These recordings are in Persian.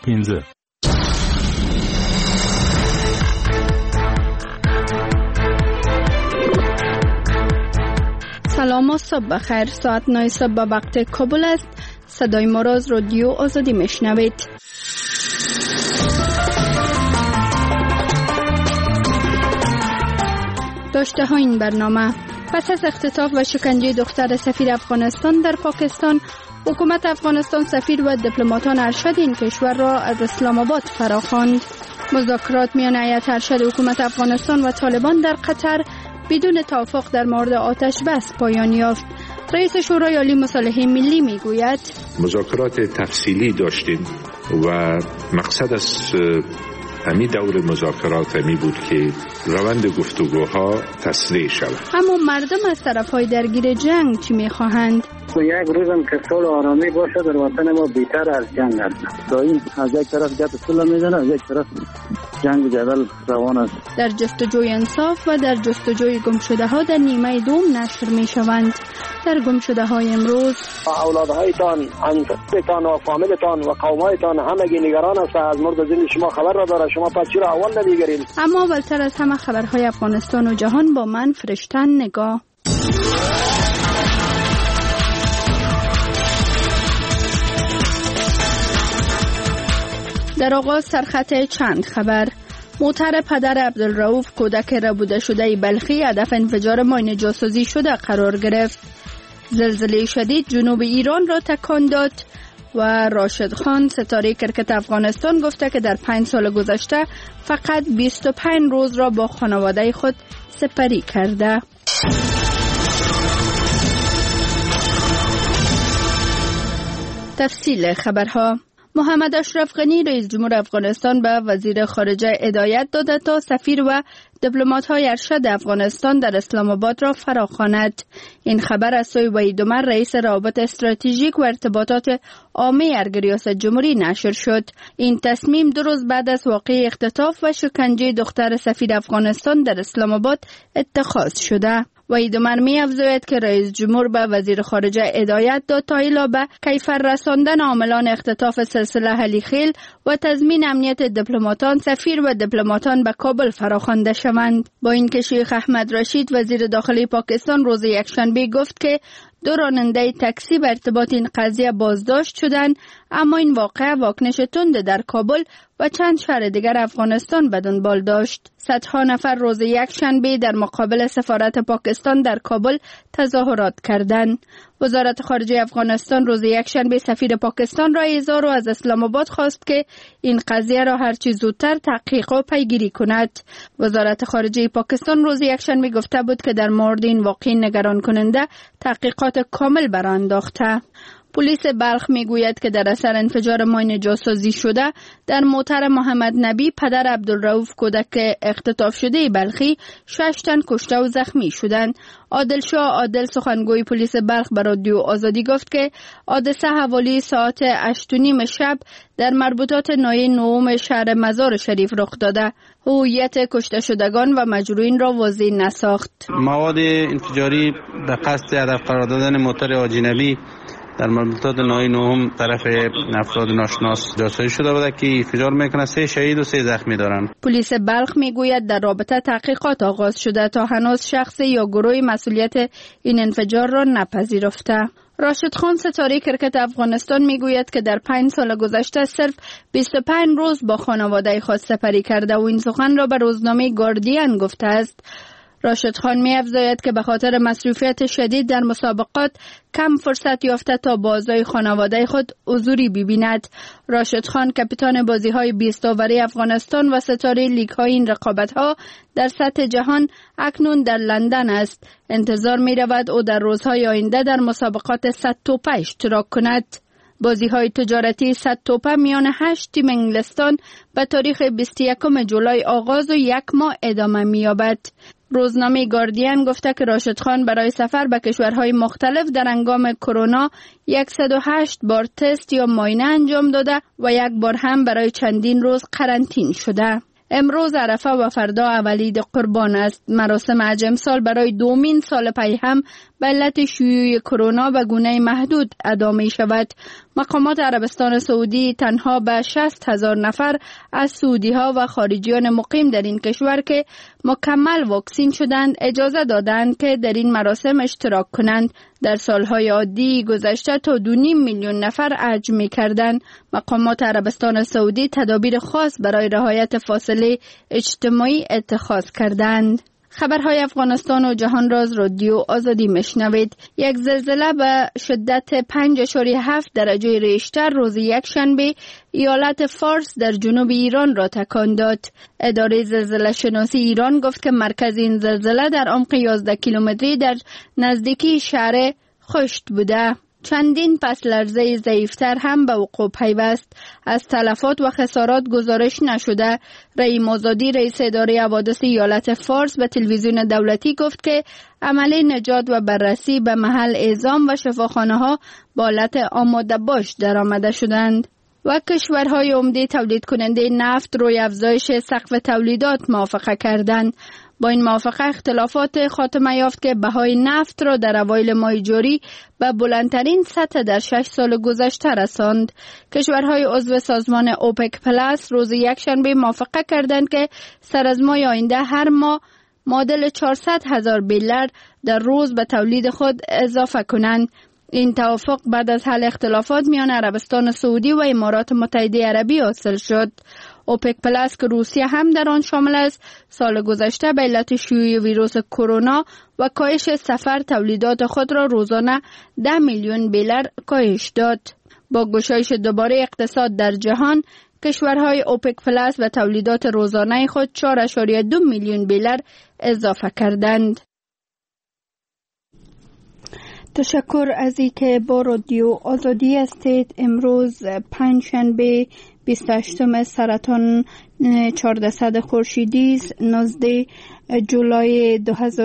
15. سلام و صبح بخیر. ساعت 9 صبح به وقت کابل است. صدای ما را از رادیو آزادی میشنوید. داشته ها این برنامه: پس از اختطاف و شکنجه دختر سفیر افغانستان در پاکستان، حکومت افغانستان سفیر و دیپلماتان ارشد این کشور را از اسلام آباد فراخواند. مذاکرات میان هیئت ارشد حکومت افغانستان و طالبان در قطر بدون توافق در مورد آتش بس پایان یافت. رئیس شورای عالی مصالحه ملی میگوید مذاکرات تفصیلی داشتیم و مقصد از همین دور مذاکرات همی بود که روند گفتگوها تسریع شود. اما مردم از طرفهای درگیر جنگ چی میخواهند؟ یک روزم که صلح و آرامی باشه در وطن ما بهتر از جنگ است. دائم از یک طرف گپ صلح میزنه، از یک طرف جنگ و جدل روان است. در جستجوی انصاف و در جستجوی گمشده ها در نیمه دوم نشر میشوند. در گمشده های امروز اولادهایتان، انفستان و فامیلتان و قومایتان همگی نگران است از مورد زندگی شما خبر را داره. شما پس چرا اول نمیگیرید؟ اما اولتر از همه خبرهای افغانستان و جهان با من فرشتن نگاه. در آغاز سرخط چند خبر: موتر پدر عبدالرؤوف کودک ربوده شده بلخی هدف انفجار ماین جاسوسی شده قرار گرفت. زلزله شدید جنوب ایران را تکان داد و راشد خان ستاره کرکت افغانستان گفته که در 5 سال گذشته فقط 25 روز را با خانواده خود سپری کرده. تفصیل خبرها: محمد اشرف غنی رئیس جمهور افغانستان به وزیر خارجه هدایت داده تا سفیر و دیپلمات‌های ارشد افغانستان در اسلام آباد را فراخواند. این خبر از سوی وحید عمر رئیس روابط استراتژیک و ارتباطات عامه ارگ ریاست جمهوری نشر شد. این تصمیم 2 روز بعد از واقعه اختطاف و شکنجه دختر سفیر افغانستان در اسلام آباد اتخاذ شده. وحید عمر می افزاید که رئیس جمهور به وزیر خارجه هدایت داد تا الا به کیفر رساندن عاملان اختطاف سلسله علیخیل و تضمین امنیت دیپلماتان، سفیر و دیپلماتان به کابل فراخوانده شوند. با اینکه شیخ احمد رشید وزیر داخلی پاکستان روز یکشنبه گفت که 2 راننده تاکسی به ارتباط این قضیه بازداشت شدند، اما این واقعه واکنش تند در کابل و چند شهر دیگر افغانستان به دنبال داشت. صدها نفر روز یکشنبه در مقابل سفارت پاکستان در کابل تظاهرات کردند. وزارت خارجه افغانستان روز یکشنبه سفیر پاکستان را احضار و از اسلام آباد خواست که این قضیه را هرچی زودتر تحقیق و پیگیری کند. وزارت خارجه پاکستان روز یکشنبه گفته بود که در مورد این واقعه نگران کننده تحقیقات کامل برانداخته. پلیس بلخ میگوید که در اثر انفجار ماین جاسوسی شده در موتر محمد نبی پدر عبدالرؤوف کودک اختطاف شده بلخی 6 تن کشته و زخمی شدند. عادل شاه عادل سخنگوی پلیس بلخ به رادیو آزادی گفت که حادثه حوالی ساعت 8:30 شب در مربوطات ناحیه 9 شهر مزار شریف رخ داده. هویت کشته شدگان و مجروحین را واضح نساخت. مواد انفجاری به قصد هدف قرار دادن موتر اجنبی در مربوطات ناحیه 9 طرف افراد ناشناس جاسوسی شده بوده که انفجار میکنه. 3 شهید و 3 زخمی دارند. پلیس بلخ میگوید در رابطه تحقیقات آغاز شده تا هنوز شخص یا گروه مسئولیت این انفجار را نپذیرفته. راشد خان ستاره کرکت افغانستان میگوید که در 5 سال گذشته صرف 25 روز با خانواده خود سپری کرده و این سخن را به روزنامه گاردین گفته است. راشد خان می افزاید که به خاطر مصروفیت شدید در مسابقات کم فرصت یافته تا بازی خانواده خود حضوری ببیند. راشد خان کاپیتان بازی‌های 20 اوری افغانستان و ستاره لیگ‌های این رقابت‌ها در سطح جهان اکنون در لندن است. انتظار می‌رود او در روزهای آینده در مسابقات 100 توپه اشتراک کند. بازی‌های تجارتی 100 توپه میان 8 تیم انگلستان به تاریخ 21 جولای آغاز و 1 ماه ادامه می‌یابد. روزنامه گاردین گفته که راشد خان برای سفر به کشورهای مختلف در هنگام کرونا 108 بار تست یا معاینه انجام داده و 1 بار هم برای چندین روز قرنطینه شده. امروز عرفه و فردا اولید قربان است. مراسم حج امسال برای 2مین سال پی هم به علت شیوع کرونا به گونه محدود ادامه شود. مقامات عربستان سعودی تنها به 60,000 نفر از سعودی ها و خارجیان مقیم در این کشور که مکمل واکسین شدند اجازه دادند که در این مراسم اشتراک کنند. در سالهای عادی گذشته تا 2.5 میلیون نفر حج می‌کردند. مقامات عربستان سعودی تدابیر خاص برای رعایت فاصله اجتماعی اتخاذ کردند. خبرهای افغانستان و جهان راز رادیو آزادی میشنوید. یک زلزله به شدت 5.7 درجه ریشتر روز یکشنبه ایالت فارس در جنوب ایران را تکان داد. اداره زلزله شناسی ایران گفت که مرکز این زلزله در عمق 11 کیلومتری در نزدیکی شهر خشت بوده. چندین پس لرزه ضعیفتر هم به وقوع پیوست. از تلفات و خسارات گزارش نشده. رحیم آزادی رئیس اداره حوادث ایالت فارس به تلویزیون دولتی گفت که عمل نجات و بررسی به محل اعزام و شفاخانه ها با حالت آماده باش در آمده شدند. و کشورهای عمده تولید کننده نفت روی افزایش سقف تولیدات موافقه کردند. با این موافقه اختلافات خاتمه یافت که بهای نفت را در اوایل ماه جاری به بلندترین سطح در 6 سال گذشته رساند. کشورهای عضو سازمان اوپک پلاس روز یکشنبه موافقه کردند که سر از ماه آینده هر ماه معادل 400,000 بیلر در روز به تولید خود اضافه کنند. این توافق بعد از حل اختلافات میان عربستان سعودی و امارات متحده عربی حاصل شد. اوپک پلاس که روسیه هم در آن شامل است، سال گذشته به علت شیوع ویروس کرونا و کاهش سفر تولیدات خود را روزانه 10 میلیون بیلر کاهش داد. با گشایش دوباره اقتصاد در جهان، کشورهای اوپک پلاس به تولیدات روزانه خود 4.2 میلیون بیلر اضافه کردند. تشکر از اینکه با رادیو آزادی هستید. امروز پنجشنبه 28 سرطان 1400 خورشیدی است، 19 جولای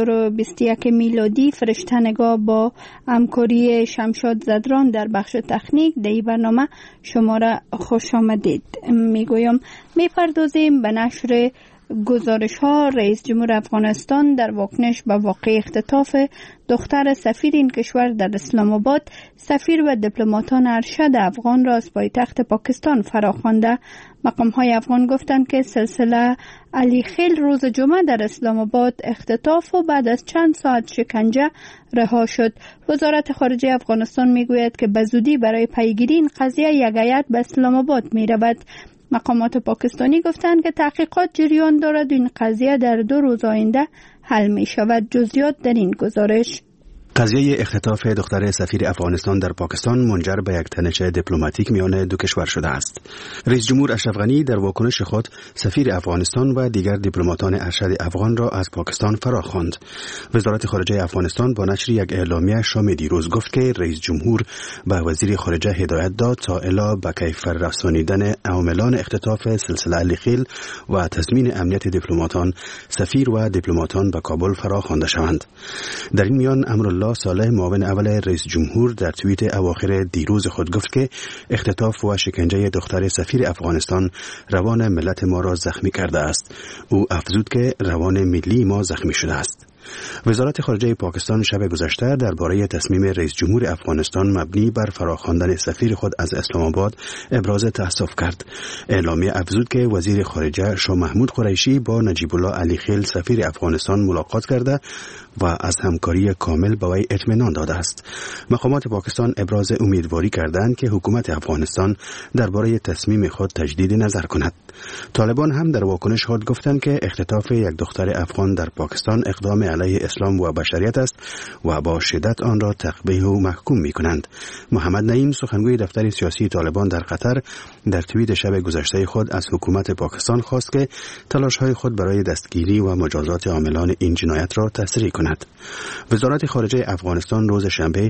2021 میلادی. فرشته‌نگاه با همکاری شمشاد زدران در بخش تکنیک در این برنامه شما را خوش آمدید میگویم. میپردازیم به نشر گزارش ها. رئیس جمهور افغانستان در واکنش به واقع اختطاف دختر سفیر این کشور در اسلام آباد، سفیر و دیپلماتان ارشد افغان را از پایتخت پاکستان فراخوانده. مقام های افغان گفتند که سلسله علی خیل روز جمعه در اسلام آباد اختطاف و بعد از چند ساعت شکنجه رها شد. وزارت خارجه افغانستان میگوید که به زودی برای پیگیری این قضیه یک هیئت به اسلام آباد می رود. مقامات پاکستانی گفتند که تحقیقات جریان دارد و این قضیه در 2 روز آینده حل می شود. جزئیات در این گزارش. قضیه اختطاف دختر سفیر افغانستان در پاکستان منجر به یک تنش دیپلماتیک میان دو کشور شده است. رئیس جمهور اشرف غنی در واکنش خود سفیر افغانستان و دیگر دیپلماتان ارشد افغان را از پاکستان فراخواند. وزارت خارجه افغانستان با نشر یک اعلامیه شام دیروز گفت که رئیس جمهور به وزیر خارجه هدایت داد تا الا به کیفر رسانیدن عاملان اختطاف سلسله علی خیل و تضمین امنیت دیپلماتان، سفیر و دیپلماتان به کابل فراخوانده شوند. در این میان امرالله صالح معاون اول رئیس جمهور در توییت اواخر دیروز خود گفت که اختطاف و شکنجه دختر سفیر افغانستان روان ملت ما را زخمی کرده است. او افزود که روان ملی ما زخمی شده است. وزارت خارجه پاکستان شب گذشته درباره تصمیم رئیس جمهور افغانستان مبنی بر فراخواندن سفیر خود از اسلام آباد ابراز تأسف کرد. اعلامیه افزود که وزیر خارجه شاه محمود قریشی با نجیب الله علی خیل سفیر افغانستان ملاقات کرده و از همکاری کامل به وی اطمینان داده است. مقامات پاکستان ابراز امیدواری کردند که حکومت افغانستان درباره تصمیم خود تجدید نظر کند. طالبان هم در واکنش خود گفتند که اختطاف یک دختر افغان در پاکستان اقدام علیه اسلام و بشریت است و با شدت آن را تقبیح و محکوم می‌کنند. محمد نعیم سخنگوی دفتر سیاسی طالبان در قطر در توییت شب گذشته خود از حکومت پاکستان خواست که تلاش‌های خود برای دستگیری و مجازات عاملان این جنایت را تسریع کند. وزارت خارجه افغانستان روز شنبه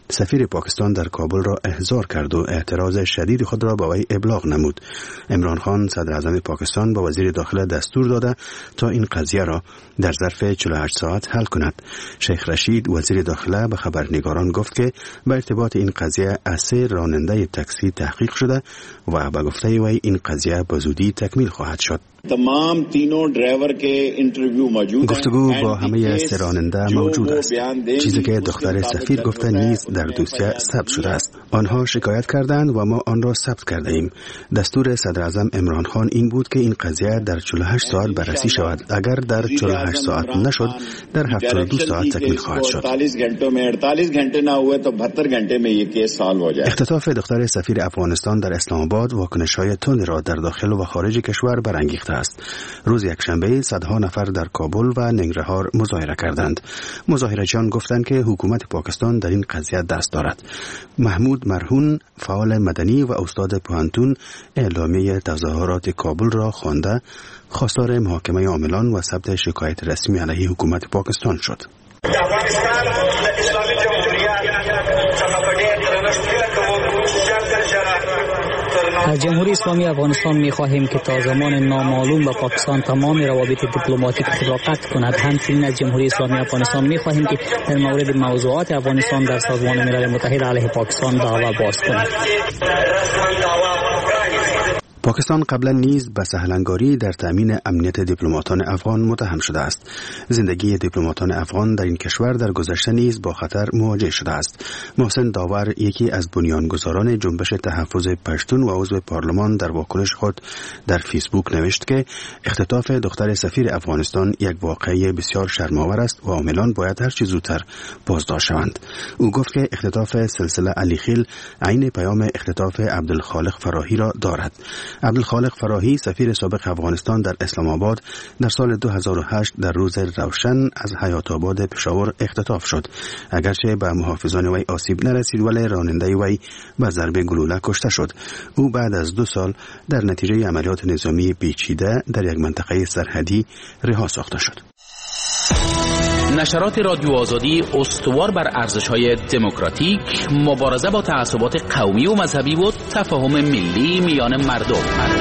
سفیر پاکستان در کابل را احضار کرد و اعتراض شدید خود را به وی ابلاغ نمود. عمران خان صدر اعظم پاکستان با وزیر داخله دستور داده تا این قضیه را در ظرف 48 ساعت حل کند. شیخ رشید وزیر داخله به خبرنگاران گفت که به ارتباط این قضیه از 3 راننده تاکسی تحقیق شده و به گفته وی این قضیه به زودی تکمیل خواهد شد. تمام تینوں ڈرائیور کے انٹرویو موجود ہیں. گفتگو با همه 3 راننده موجود است. چیزی که دختر سفیر گفته نیز در دوسیه ثبت شده است. آنها شکایت کردند و ما آن را ثبت کرده ایم. دستور صدر اعظم عمران خان این بود که این قضیه در 48 ساعت بررسی شود. اگر در 48 ساعت نشد در 72 ساعت تکمیل خواهد شد. 48 घंटे نہ ہوئے تو 72 घंटे में ये केस सॉल्व हो जाए. اختطاف دختر سفیر افغانستان در اسلام آباد واکنش‌های تند را در داخل و خارج کشور برانگیخته است. روز یکشنبه صدها نفر در کابل و ننگرهار مظاهره کردند. مظاهره‌جویان گفتند که حکومت پاکستان در این قضیه دست دارد. محمود مرهون فعال مدنی و استاد پوهنتون اعلامیه تظاهرات کابل را خوانده خواستار محاکمه عاملان و ثبت شکایت رسمی علیه حکومت پاکستان شد. از جمهوری اسلامی افغانستان می‌خواهیم که تا زمان نامعلوم با پاکستان تمام روابط دیپلماتیک خود را قطع کند. همچنین از جمهوری اسلامی افغانستان می‌خواهیم که در مورد موضوعات افغانستان در سازمان ملل متحد علیه پاکستان دعوا باز کند. پاکستان قبلا نیز به سهلنگاری در تأمین امنیت دیپلماتان افغان متهم شده است. زندگی دیپلماتان افغان در این کشور در گذشته نیز با خطر مواجه شده است. محسن داور یکی از بنیانگذاران جنبش تحفظ پشتون و عضو پارلمان در واکنش خود در فیسبوک نوشت که اختطاف دختر سفیر افغانستان یک واقعه بسیار شرم‌آور است و عاملان باید هر چه زودتر بازداشت شوند. او گفت که اختطاف سلسله علیخیل عین پیام اختطاف عبدالخالق فراهی را دارد. عبدالخالق فراهی سفیر سابق افغانستان در اسلام آباد در سال 2008 در روز روشن از حیات آباد پشاور اختطاف شد. اگرچه به محافظان وی آسیب نرسید ولی راننده وی به ضرب گلوله کشته شد. او بعد از 2 سال در نتیجه عملیات نظامی پیچیده در یک منطقه سرحدی رها ساخته شد. نشرات رادیو آزادی استوار بر ارزش‌های دموکراتیک، مبارزه با تعصبات قومی و مذهبی و تفاهم ملی میان مردم.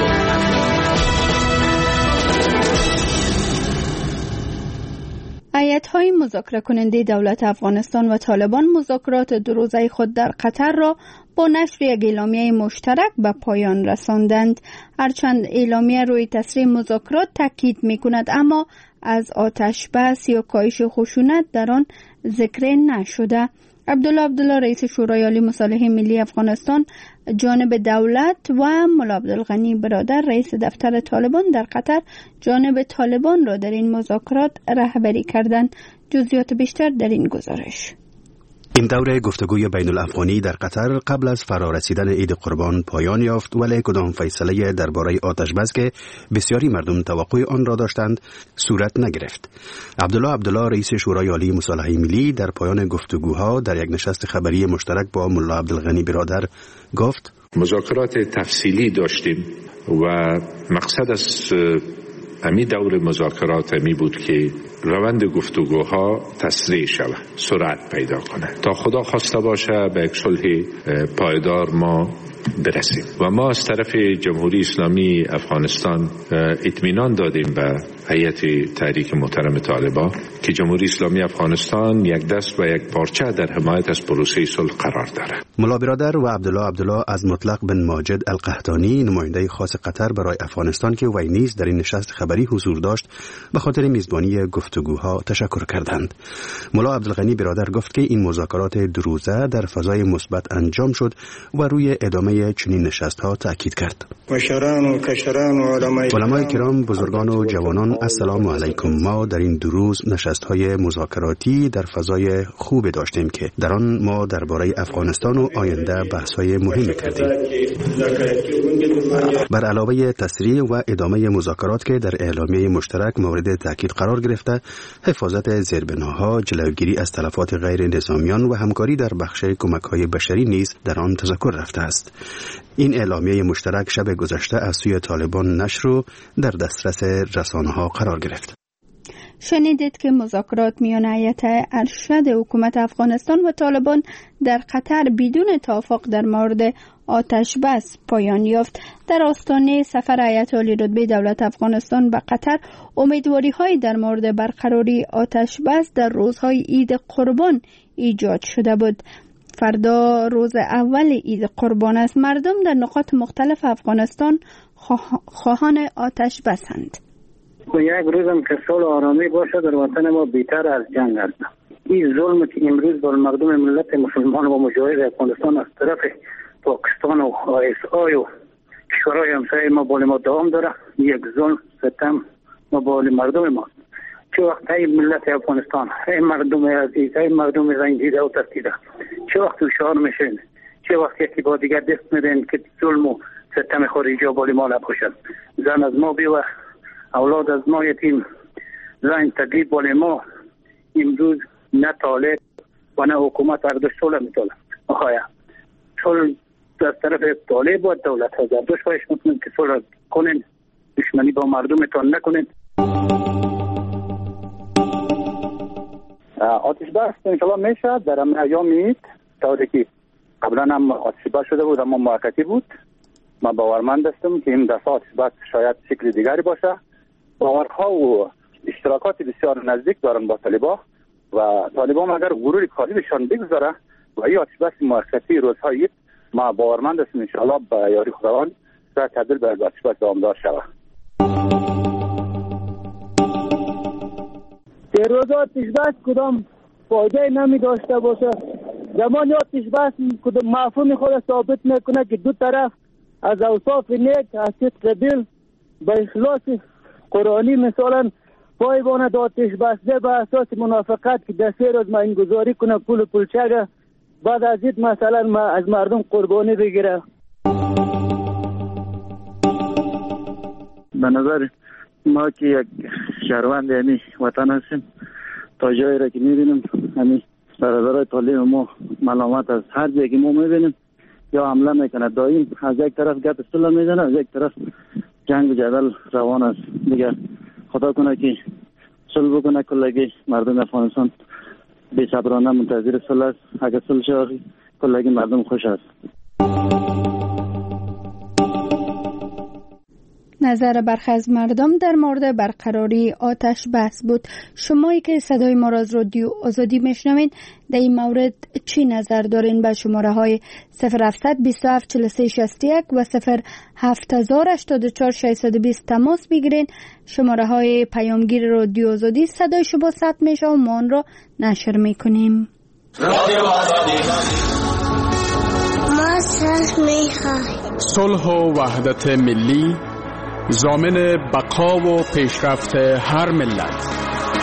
هیئت‌های مذاکره کننده دولت افغانستان و طالبان مذاکرات 2 روزه خود در قطر را با نشر یک اعلامیه مشترک به پایان رساندند. هرچند اعلامیه روی تسریع مذاکرات تاکید می‌کند اما از آتش بس یا کاهش خشونت در آن ذکر نشده. عبدالله رئیس شورای عالی مصالح ملی افغانستان جانب دولت و ملا عبدالغنی برادر رئیس دفتر طالبان در قطر جانب طالبان را در این مذاکرات رهبری کردند. جزئیات بیشتر در این گزارش. این دوره گفتگوی بین الافغانی در قطر قبل از فرارسیدن عید قربان پایان یافت ولی کدام فیصله درباره آتش بس که بسیاری مردم توقع آن را داشتند صورت نگرفت. عبدالله رئیس شورای عالی مصالحه ملی در پایان گفتگوها در یک نشست خبری مشترک با ملا عبدالغنی برادر گفت مذاکرات تفصیلی داشتیم و مقصد از امی دور مذاکرات امی بود که روند گفتگوها تسریع شود، سرعت پیدا کنه تا خدا خواسته باشه به یک صلح پایدار ما برسیم. و ما از طرف جمهوری اسلامی افغانستان اطمینان دادیم به هیئت تحریک محترم طالبان که جمهوری اسلامی افغانستان یک دست و یک پارچه در حمایت از پروسه صلح قرار دارد. ملا برادر و عبدالله از مطلق بن ماجد القحطانی نماینده خاص قطر برای افغانستان که وی نیز در این نشست خبری حضور داشت به خاطر میزبانی گفتگوها تشکر کردند. ملا عبدالغنی برادر گفت که این مذاکرات 2 روزه در فضای مثبت انجام شد و روی ادامه چنین نشست‌ها تاکید کرد. علمای کرام، بزرگان و جوانان، السلام علیکم. ما در این 2 روز نشست‌های مذاکراتی در فضای خوب داشتیم که در آن ما درباره افغانستان و آینده بحث‌های مهمی کردیم. بر علاوه تسریع و ادامه مذاکرات که در اعلامیه مشترک مورد تاکید قرار گرفته، حفاظت زیربناها، جلوگیری از تلفات غیر نظامیان و همکاری در بخش کمک‌های بشری نیز در آن تذکر رفته است. این اعلامیه مشترک شب گذشته از سوی طالبان نشر و در دسترس رسانه‌ها قرار گرفت. شنیدید که مذاکرات میان هیئت ارشد حکومت افغانستان و طالبان در قطر بدون توافق در مورد آتش بس پایان یافت. در آستانه سفر هیئت عالی رتبه دولت افغانستان به قطر، امیدواری‌های در مورد برقراری آتش بس در روزهای عید قربان ایجاد شده بود. فردا روز اول عید قربان است. مردم در نقاط مختلف افغانستان خواهان آتش بسند. یک روزم که صلح و آرامی باشه در وطن ما بیشتر از جنگ است. این ظلم که امروز بر مردم ملت مسلمان و مجاهد افغانستان از طرف پاکستان و ISI و کشورهای همسایه ما بال ما دوام داره، یک ظلم ستم ما بال مردم ما. چه وقت ای ملت افغانستان، ای مردم عزیز، ای مردم رنجیده و ترسیده، چه وقت هوشیار میشین، چه وقت یکی با دیگر دست میدین که ظلم و ستم خارجی بال ما نباشد. زن از ما بیوه، اولاد از ما یتیم، زن تقریب بال ما. امروز نه طالب و نه حکومت اردوش صلح میطلب. آخایا صلح از طرف طالب و دولت ها زردوش خواهش میکنیم که صلح کنین، دشمنی با مردمتان نکنین. آتش بس انشالله میشه در ایام عید، طوری که قبلا هم آتش بس شده بود اما موقتی بود. من باورمند هستم که این دفعه آتش بس شاید شکل دیگری باشه. باورها و اشتراکات بسیار نزدیک دارن با طالبان و طالبان اگر غرور کاری بهشان بگذاره و این آتش بس موقتی روزهای عید، ما باورمند هستم انشالله با یاری خداوند شاید تبدیل به آتش بس دوامدار شود. در روز آتش بس کدام فایده نمی داشته باشه. زمان آتش بس کدام مفهوم خود ثابت میکنه که دو طرف از اوصاف نیک از صدق با اخلاص قرآنی مثلا پایبان آتش بسته به اساس منافقت که در 3 روز ما این گذاری کنه پولچگه، بعد از این مثلا ما از مردم قربانی بگیره. به نظر ما که یک شهروند یعنی وطن هستیم، تا جایی را که میبینیم همین برادرای طالب ما ملامت از هر جایی که ما میبینیم یا حمله میکنه، دائم از یک طرف گپ صلح میزنه، از یک طرف جنگ و جدل روان است. دیگه خدا کنه که صلح بکنه. کلگی مردم افغانستان بی صبرانه منتظر صلح است. اگر صلح شود کلگی مردم خوش است. نظر برخی از مردم در مورد برقراری آتش بس بود. شمایی که صدای ما را از رادیو آزادی میشنوین در این مورد چی نظر دارین؟ به شماره های 0700 27 43 61 و 07084 تماس بگیرین. شماره های پیامگیر رادیو آزادی صدای شما ثبت میشه و ما آن را نشر میکنیم. رادیو آزادی ما صلح و وحدت ملی، ضامن بقا و پیشرفت هر ملت.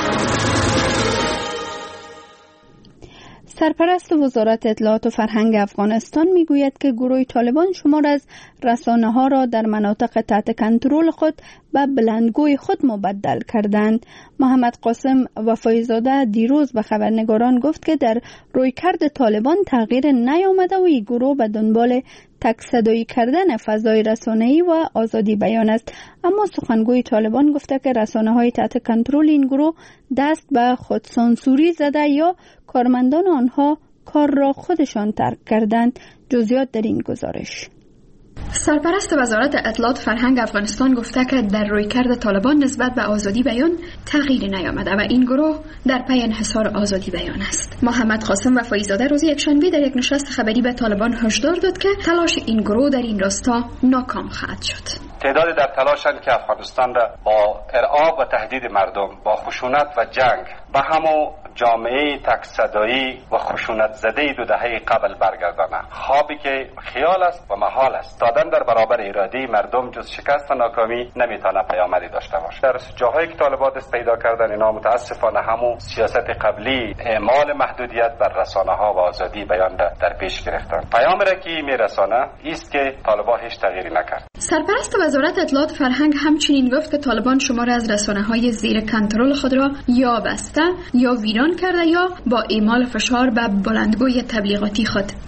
سرپرست وزارت اطلاعات و فرهنگ افغانستان میگوید که گروه طالبان شمار از رسانه‌ها را در مناطق تحت کنترل خود به بلندگوی خود مبدل کردند. محمد قاسم وفایزاده دیروز به خبرنگاران گفت که در رویکرد طالبان تغییر نیامده و این گروه به دنبال تک‌صدایی کردن فضای رسانه‌ای و آزادی بیان است. اما سخنگوی طالبان گفته که رسانه‌های تحت کنترل این گروه دست به خودسانسوری زده یا کارمندان آنها کار را خودشان ترک کردند. جزئیات در این گزارش. سرپرست وزارت اطلاعات فرهنگ افغانستان گفته که در رویکرد طالبان نسبت به آزادی بیان تغییری نیامده و این گروه در پی انحصار آزادی بیان است. محمد قاسم وفایزاده روز یکشنبه در یک نشست خبری به طالبان هشدار داد که تلاش این گروه در این راستا ناکام خواهد شد. تعدادی در تلاشند که افغانستان را با ارعاب و تهدید مردم، با خشونت و جنگ به همو جامعه تک‌صدایی و خشونت زده 2 دهه قبل برگردانه. خوابی که خیال است و محال است. دادن در برابر اراده مردم جز شکست و ناکامی نمیتونه پیامدی داشته باشه. در جاهایی که طالبان دست پیدا کردن، اینا متاسفانه همو سیاست قبلی اعمال محدودیت بر رسانه‌ها و آزادی بیان را در پیش گرفتن. پیامی را که میرسانه است که طالبان هیچ تغییری نکرد. سرپرست وزارت اطلاعات فرهنگ همچنین گفت که طالبان شمار از رسانه‌های زیر کنترل خود را یا بسته یا ویران کرده یا با اعمال فشار به بلندگوی تبلیغاتی خود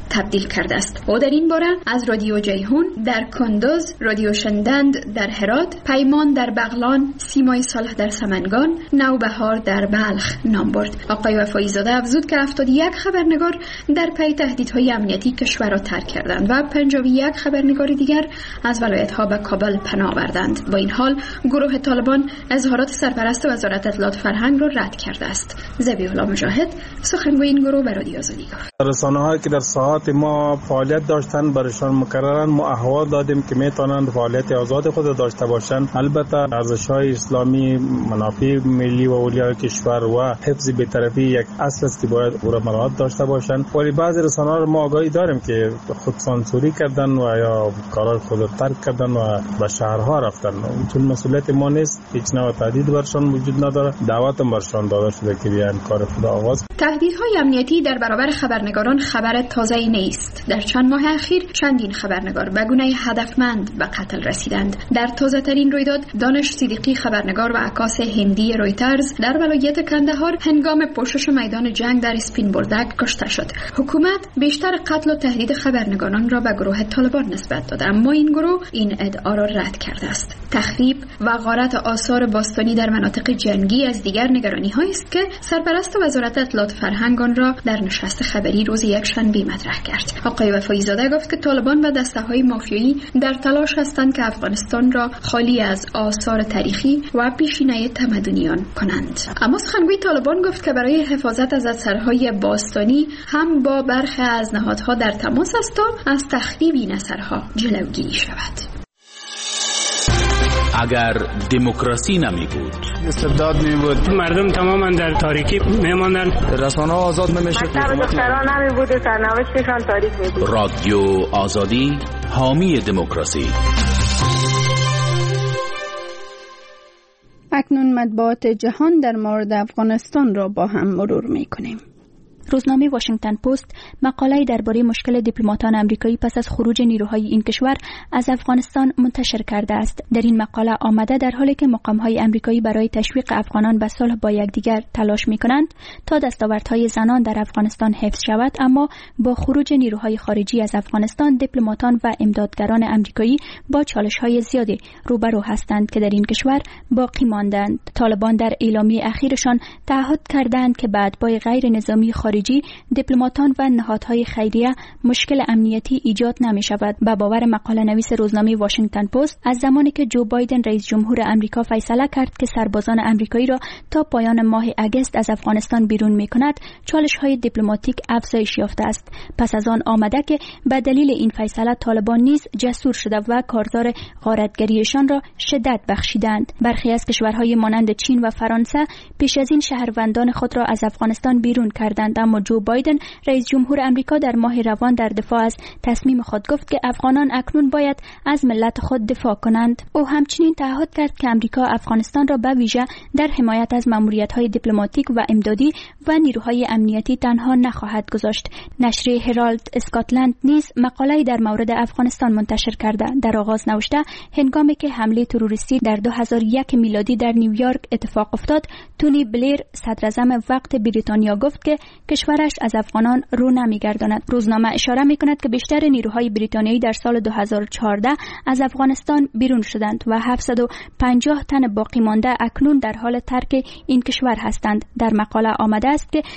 تبدیل کرده است. او در این باره از رادیو جیهون در کندوز، رادیو شندند در هرات، پیمان در بغلان، سیمای صالح در سمنگان، نوبهار در بلخ نام برد. آقای وفایی زاده افزود که 71 خبرنگار در پی تهدیدهای امنیتی کشور را ترک کردند و 51 خبرنگار دیگر از ولایت‌ها به کابل پناه آوردند. با این حال گروه طالبان اظهارات سرپرست وزارت اطلاعات فرهنگ را رد کرده است. ذبیح الله مجاهد سخنگوی این گروه به رادیو آزادی گفت: رسانه‌هایی که در ساحات ما فعالیت داشتن برایشان مکرراً ما احوال دادیم که میتونند فعالیت آزاد خود داشته باشند. البته ارزش‌های اسلامی، منافع ملی و اولیای کشور و حفظ بی‌طرفی یک اصل است که باید او را مراعات داشته باشند. ولی بعضی رسانه‌ها را ما آگاهی داریم که خود سانسوری کردن و یا کارهای خود را ترک کردن و به شهرها رفتن. چون مسئولیت ما نیست، هیچ نوع تهدید برشان وجود نداره. دعوت برشان داده شده که بیان کار خود آغاز. تهدیدهای امنیتی در برابر خبرنگاران خبر تازه‌ای نیست. در چند ماه اخیر چندین خبرنگار به گونه هدفمند به قتل رسیدند. در تازه‌ترین رویداد دانش صدیقی خبرنگار و عکاس هندی رویترز در ولایت کندهار هنگام پوشش میدان جنگ در اسپین بولدک کشته شد. حکومت بیشتر قتل و تهدید خبرنگاران را به گروه طالبان نسبت داده، اما این گروه این ادعا را رد کرده است. تخریب و غارت آثار باستانی در مناطق جنگی از دیگر نگرانی‌هایی است که سرپرست وزارت اطلاعات فرهنگ آن را در نشست خبری روز یکشنبه مطرح کرد. آقای وفایی زاده گفت که طالبان و دسته‌های مافیایی در تلاش هستند که افغانستان را خالی از آثار تاریخی و پیشینه تمدنیان کنند. اما سخنگوی طالبان گفت که برای حفاظت از اثرهای باستانی هم با برخی از نهادها در تماس است تا از تخریب این اثرها جلوگیری شود. اگر دموکراسی نمی بود، استبداد می بود، مردم تماما در تاریکی می ماندن، رسانه‌ها آزاد نمیشد، دختران نمی بود، سرنوشتشان تاریک می بود. رادیو آزادی حامی دموکراسی. اکنون مطبوعات جهان در مورد افغانستان را با هم مرور می کنیم. روزنامه واشنگتن پست مقاله‌ای درباره مشکل دیپلماتان آمریکایی پس از خروج نیروهای این کشور از افغانستان منتشر کرده است. در این مقاله آمده در حالی که مقام‌های آمریکایی برای تشویق افغانان به صلح با یکدیگر تلاش می‌کنند تا دستاوردهای زنان در افغانستان حفظ شود، اما با خروج نیروهای خارجی از افغانستان دیپلماتان و امدادگران آمریکایی با چالش‌های زیادی روبرو هستند که در این کشور باقی ماندند. طالبان در اعلامیه اخیرشان تعهد کردند که به اتباع غیر نظامی خارجی دیپلماتان و نهادهای خیریه مشکل امنیتی ایجاد نمی شود. به باور مقاله نویس روزنامه واشنگتن پست، از زمانی که جو بایدن رئیس جمهور آمریکا فیصله کرد که سربازان آمریکایی را تا پایان ماه اگست از افغانستان بیرون می کند، چالش‌های دیپلماتیک افزایش یافته است. پس از آن آمده که به دلیل این فیصله طالبان نیز جسور شده و کارزار غارتگریشان را شدت بخشیدند. برخی از کشورهای مانند چین و فرانسه پیش از این شهروندان خود را از افغانستان بیرون کردند، اما جو بایدن رئیس جمهور آمریکا در ماه روان در دفاع از تصمیم خود گفت که افغانان اکنون باید از ملت خود دفاع کنند. او همچنین تعهد کرد که آمریکا افغانستان را به ویژه در حمایت از ماموریت‌های دیپلماتیک و امدادی و نیروهای امنیتی تنها نخواهد گذاشت. نشر هرالد اسکاتلند نیز مقاله‌ای در مورد افغانستان منتشر کرده. در آغاز نوشته هنگامی که حمله تروریستی در 2001 میلادی در نیویورک اتفاق افتاد، تونی بلیر صدراعظم وقت بریتانیا گفت که کشورش از افغانان رو نمیگرداند. روزنامه اشاره میکند که بیشتر نیروهای بریتانیایی در سال 2014 از افغانستان بیرون شدند و 750 تن باقی مانده اکنون در حال ترک این کشور هستند. در مقاله آمده است که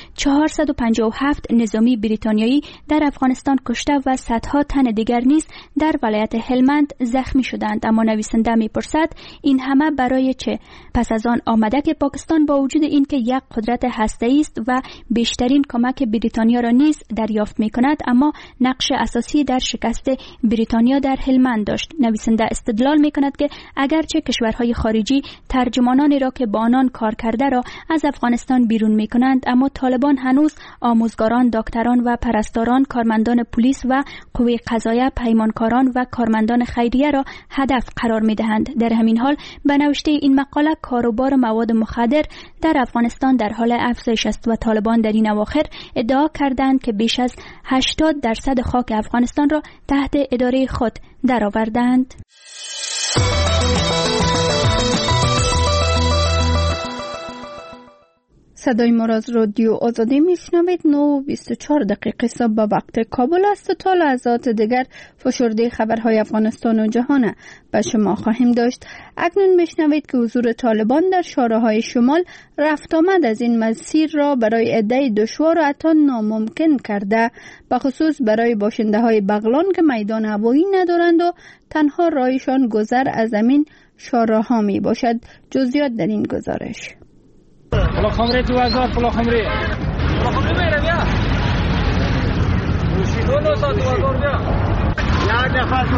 457 نظامی بریتانیایی در افغانستان کشته و صدها تن دیگر نیز در ولایت هلمند زخمی شدند. اما نویسنده میپرسد این همه برای چه؟ پس از آن آمده که پاکستان با وجود اینکه یک قدرت هسته‌ای است و بیشترین کمک بریتانیا را نیز دریافت می‌کند، اما نقش اساسی در شکست بریتانیا در هلمند داشت. نویسنده استدلال می‌کند که اگرچه کشورهای خارجی ترجمانانی را که با آنان کار کرده را از افغانستان بیرون می‌کنند، اما طالبان هنوز آموزگاران، دکتران و پرستاران، کارمندان پلیس و قوه قضاییه، پیمانکاران و کارمندان خیریه را هدف قرار می‌دهند. در همین حال به نوشته این مقاله کاروبار مواد مخدر در افغانستان در حال افزایش است و طالبان در این اواخر ادعا کردند که بیش از 80% خاک افغانستان را تحت اداره خود درآوردند. صدای ما از رادیو آزادی میشنوید. 9:24 صبح به وقت کابل است. تا لحظات دیگر فشرده خبرهای افغانستان و جهان به شما خواهیم داشت. اکنون میشنوید که حضور طالبان در شهرهای شمال رفت آمد از این مسیر را برای عده دشوار و حتی ناممکن کرده، به خصوص برای باشنده های بغلان که میدان هوایی ندارند و تنها راهشان گذر از همین شهرها می باشد. جزئیات در این گزارش. پلا خمری 2000 پلا خمری میره بیا روشیدو 2000 بیا یک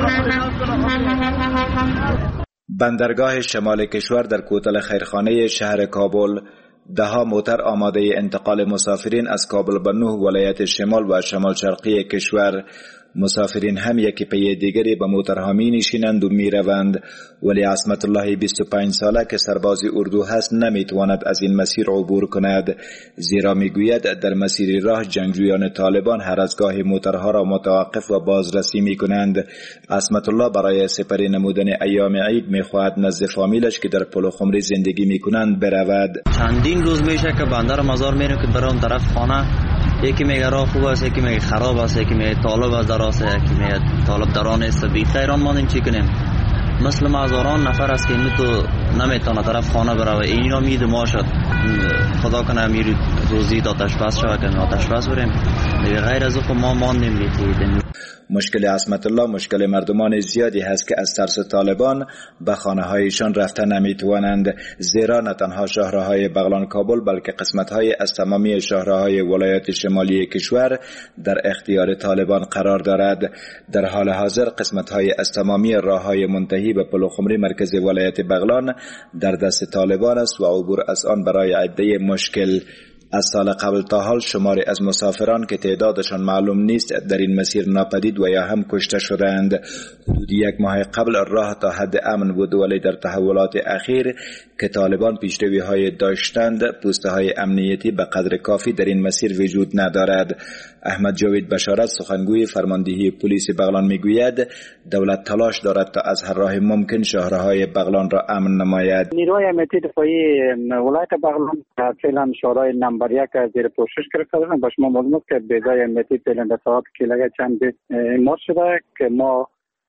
نفر. بندرگاه شمال کشور در کوتل خیرخانه شهر کابل دهها موتر آماده انتقال مسافرین از کابل به 9 ولایت شمال و شمال شرقی کشور. مسافرین هم یکی پی دیگری به موترها می نشینند و می روند، ولی عصمت الله 25 ساله که سرباز اردو هست نمی تواند از این مسیر عبور کند، زیرا می گوید در مسیر راه جنگجویان طالبان هر از گاهی موترها را متوقف و بازرسی می کنند. عصمت الله برای سپری نمودن ایام عید می خواهد نزد فامیلش که در پل خمری زندگی می کنند برود. چندین روز میشه که بندر مزار میرم که برام طرف خانه، یکی میگه راه خوب است، یکی میگه خراب است، یکی میگه طالب از دراسته، یکی میگه طالب دران است. بی خیران مانیم چی کنیم؟ مثل هزاران نفر است که اینو تو نمیتونه طرف خانه بروه. این را میده ما شد خدا کنه امیر روزی آتش بس شود که آتش بس بریم دیگه، غیر از او ما ماندیم میتونیم. مشکل عصمت الله مشکل مردمان زیادی هست که از ترس طالبان به خانه هایشان رفته نمیتوانند، زیرا نه تنها شهرهای بغلان کابل بلکه قسمت‌های از تمامی شهرهای ولایت شمالی کشور در اختیار طالبان قرار دارد. در حال حاضر قسمت‌های از تمامی راههای منتهی به پل خمری مرکز ولایت بغلان در دست طالبان است و عبور از آن برای عده مشکل. از سال قبل تا حال شماری از مسافران که تعدادشان معلوم نیست در این مسیر ناپدید و یا هم کشته شدند. حدود 1 ماه قبل راه تا حد امن بود، ولی در تحولات اخیر که طالبان پیشروی‌های داشتند پوسته‌های امنیتی به قدر کافی در این مسیر وجود ندارد. احمد جاوید بشارت سخنگوی فرماندهی پلیس بغلان میگوید دولت تلاش دارد تا از هر راه ممکن شهرهای بغلان را امن نماید. نیروهای امنیتی دفاعی ولایت بغلان فعلا شهرهای نمبر 1 زیر پوشش گرفته دارند. با شما معلوم است که بیضای امنیتی فعلا در ساعت کیلوگه چند اعمال شده که ما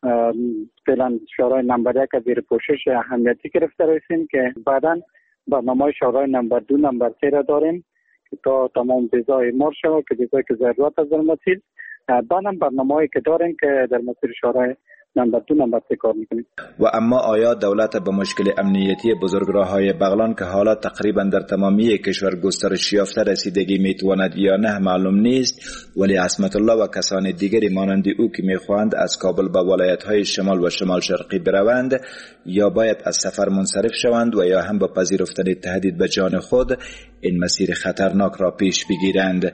فعلا شهرهای نمبر 1 زیر پوشش اهمیتی گرفته رسیم که بعدا برنامه شهرهای نمبر 2 نمبر 3 را داریم که تا تمام بیضای اعمال شود که بیضای که ضرورت از در مسیر. بعدم برنامه‌ای که داریم که در مسیر شهرهای نمبر 2 نمبر 3 کار میکنیم. و اما آیا دولت به مشکل امنیتی بزرگراه‌های بغلان که حالا تقریبا در تمامی کشور گسترش یافته رسیدگی میتواند یا نه معلوم نیست، ولی عصمت الله و کسان دیگری مانند او که میخواهند از کابل به ولایت‌های شمال و شمال شرقی بروند یا باید از سفر منصرف شوند و یا هم با پذیرفتن تهدید به جان خود این مسیر خطرناک را پیش بگیرند.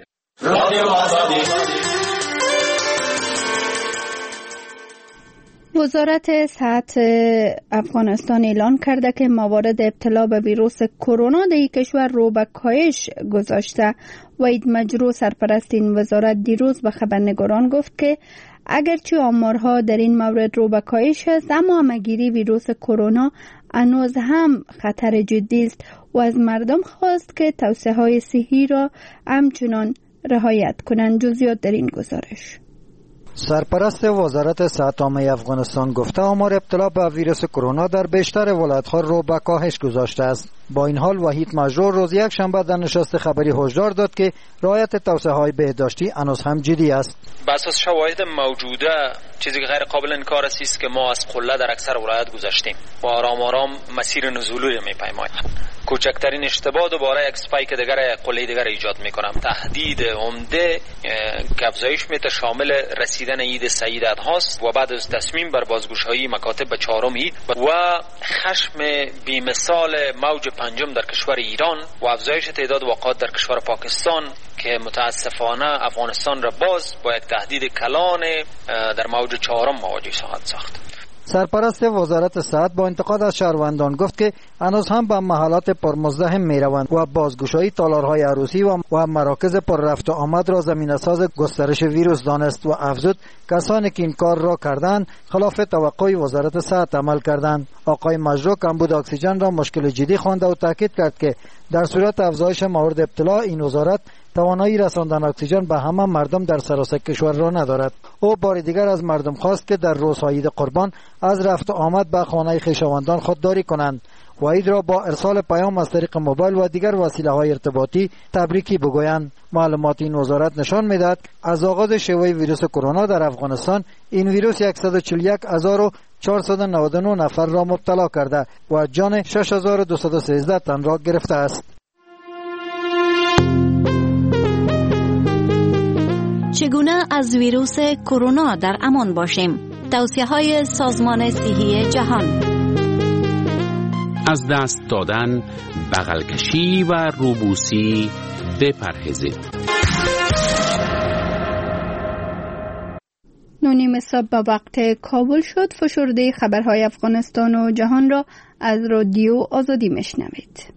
وزارت صحت افغانستان اعلان کرده که موارد ابتلا به ویروس کرونا در کشور رو به کاهش گذاشته. وحید مجرو سرپرست این وزارت دیروز به خبرنگاران گفت که اگرچه آمارها در این مورد رو به کاهش است، اما همه‌گیری ویروس کرونا هنوز هم خطر جدی است و از مردم خواست که توصیه‌های صحی را همچنان رعایت کنند. جزئیات در این گزارش. سرپرست وزارت صحت عامه افغانستان گفته آمار ابتلا به ویروس کرونا در بیشتر ولایت‌ها رو به کاهش گذاشته است. با این حال وحید مجرور روز یک شنبه در نشست خبری هشدار داد که رعایت توصیه‌های بهداشتی هنوز هم جدی است. بر اساس شواهد موجوده چیزی که غیر قابل انکار است که ما از قله در اکثر ولایات گذشتیم و آرام آرام مسیر نزولی را می‌پیماییم. کوچکترین اشتباه دوباره یک اسپایک دیگر قله دیگر ایجاد می‌کنم. تهدید عمده که افزایش می‌ته شامل رسیدن عید سعید هاست و بعد از تصمیم بر بازگشایی مکاتب به 4 عید و خشم بی‌مثال موج 5 در کشور ایران و افزایش تعداد واقعات در کشور پاکستان که متاسفانه افغانستان را باز با یک تهدید کلان در موج 4 مواجه خواهد ساخت. سرپرست وزارت صحت با انتقاد از شهروندان گفت که هنوز هم به محلات پرمزدحم میروند و بازگشایی تالارهای عروسی و مراکز پر رفت و آمد را زمینه‌ساز گسترش ویروس دانست و افزود کسانی که این کار را کردند خلاف توقع وزارت صحت عمل کردند. آقای مجرو کمبود اکسیژن را مشکل جدی خوانده و تاکید کرد که در صورت افزایش موارد ابتلا این وزارت توانایی رساندن اکسیژن به همه مردم در سراسر کشور را ندارد. او بار دیگر از مردم خواست که در روزهای عید قربان از رفت و آمد به خانه خویشاوندان خودداری کنند و عید را با ارسال پیام از طریق موبایل و دیگر وسیله‌های ارتباطی تبریکی بگویند. معلومات این وزارت نشان می‌دهد از آغاز شیوع ویروس کرونا در افغانستان این ویروس 141,499 نفر را مبتلا کرده و جان 6,213 تن را گرفته است. چگونه از ویروس کرونا در امان باشیم؟ توصیه‌های سازمان صحی جهان. از دست دادن، بغل کشی و روبوسی بپرهیزید. 9:30 صبح به وقت کابل شد. فشرده خبرهای افغانستان و جهان را از رادیو آزادی میشنوید.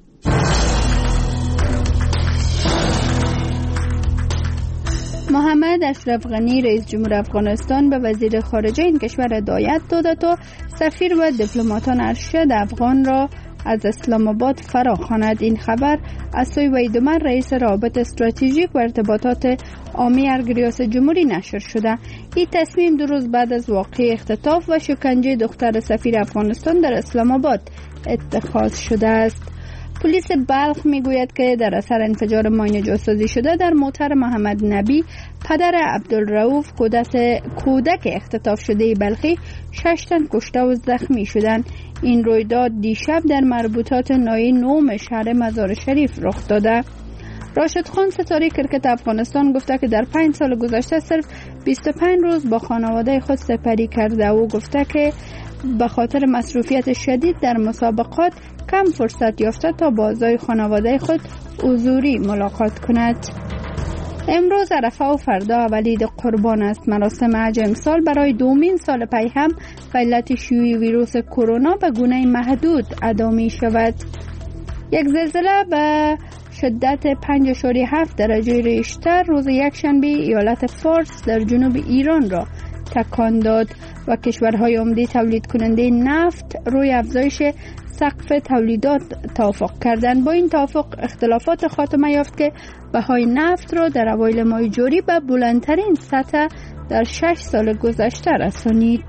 محمد اشرف غنی رئیس جمهور افغانستان به وزیر خارجه این کشور هدایت داده تا سفیر و دیپلماتان ارشد افغان را از اسلام آباد فراخواند. این خبر از سوی وحید عمر رئیس رابط استراتژیک و ارتباطات عامی ارگ ریاست جمهوری نشر شده. این تصمیم 2 روز بعد از واقعه اختطاف و شکنجه دختر سفیر افغانستان در اسلام آباد اتخاذ شده است. پلیس بلخ میگوید که در اثر انفجار ماین جاسازی شده در موتر محمد نبی پدر عبدالرؤوف کودک اختطاف شده بلخی 6 تن کشته و زخمی شدند. این رویداد دیشب در مربوطات ناحیه نوم شهر مزار شریف رخ داده. راشد خان ستاره کرکت افغانستان گفته که در 5 سال گذشته صرف 25 روز با خانواده خود سپری کرده و گفته که به خاطر مصروفیت شدید در مسابقات کم فرصت یافته تا با اعضای خانواده خود حضوری ملاقات کند. امروز عرفه و فردا اولید قربان است. مراسم حج امسال برای 2مین سال پی هم به علت شیوع ویروس کرونا به گونه محدود ادا می شود. یک زلزله به شدت 5.7 درجه ریشتر روز یکشنبه ایالت فارس در جنوب ایران را تکان داد و کشورهای عمده تولید کننده نفت روی افزایش سقف تولیدات توافق کردند. با این توافق اختلافات خاتمه یافت که بهای نفت را در اوایل ماه جاری به بلندترین سطح در 6 سال گذشته رسانید.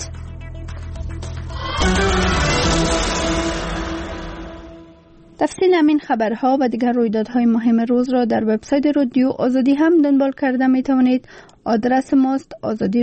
تفصیل همین خبرها و دیگر رویدادهای مهم روز را در وبسایت رادیو آزادی هم دنبال کرده می توانید. آدرس ماست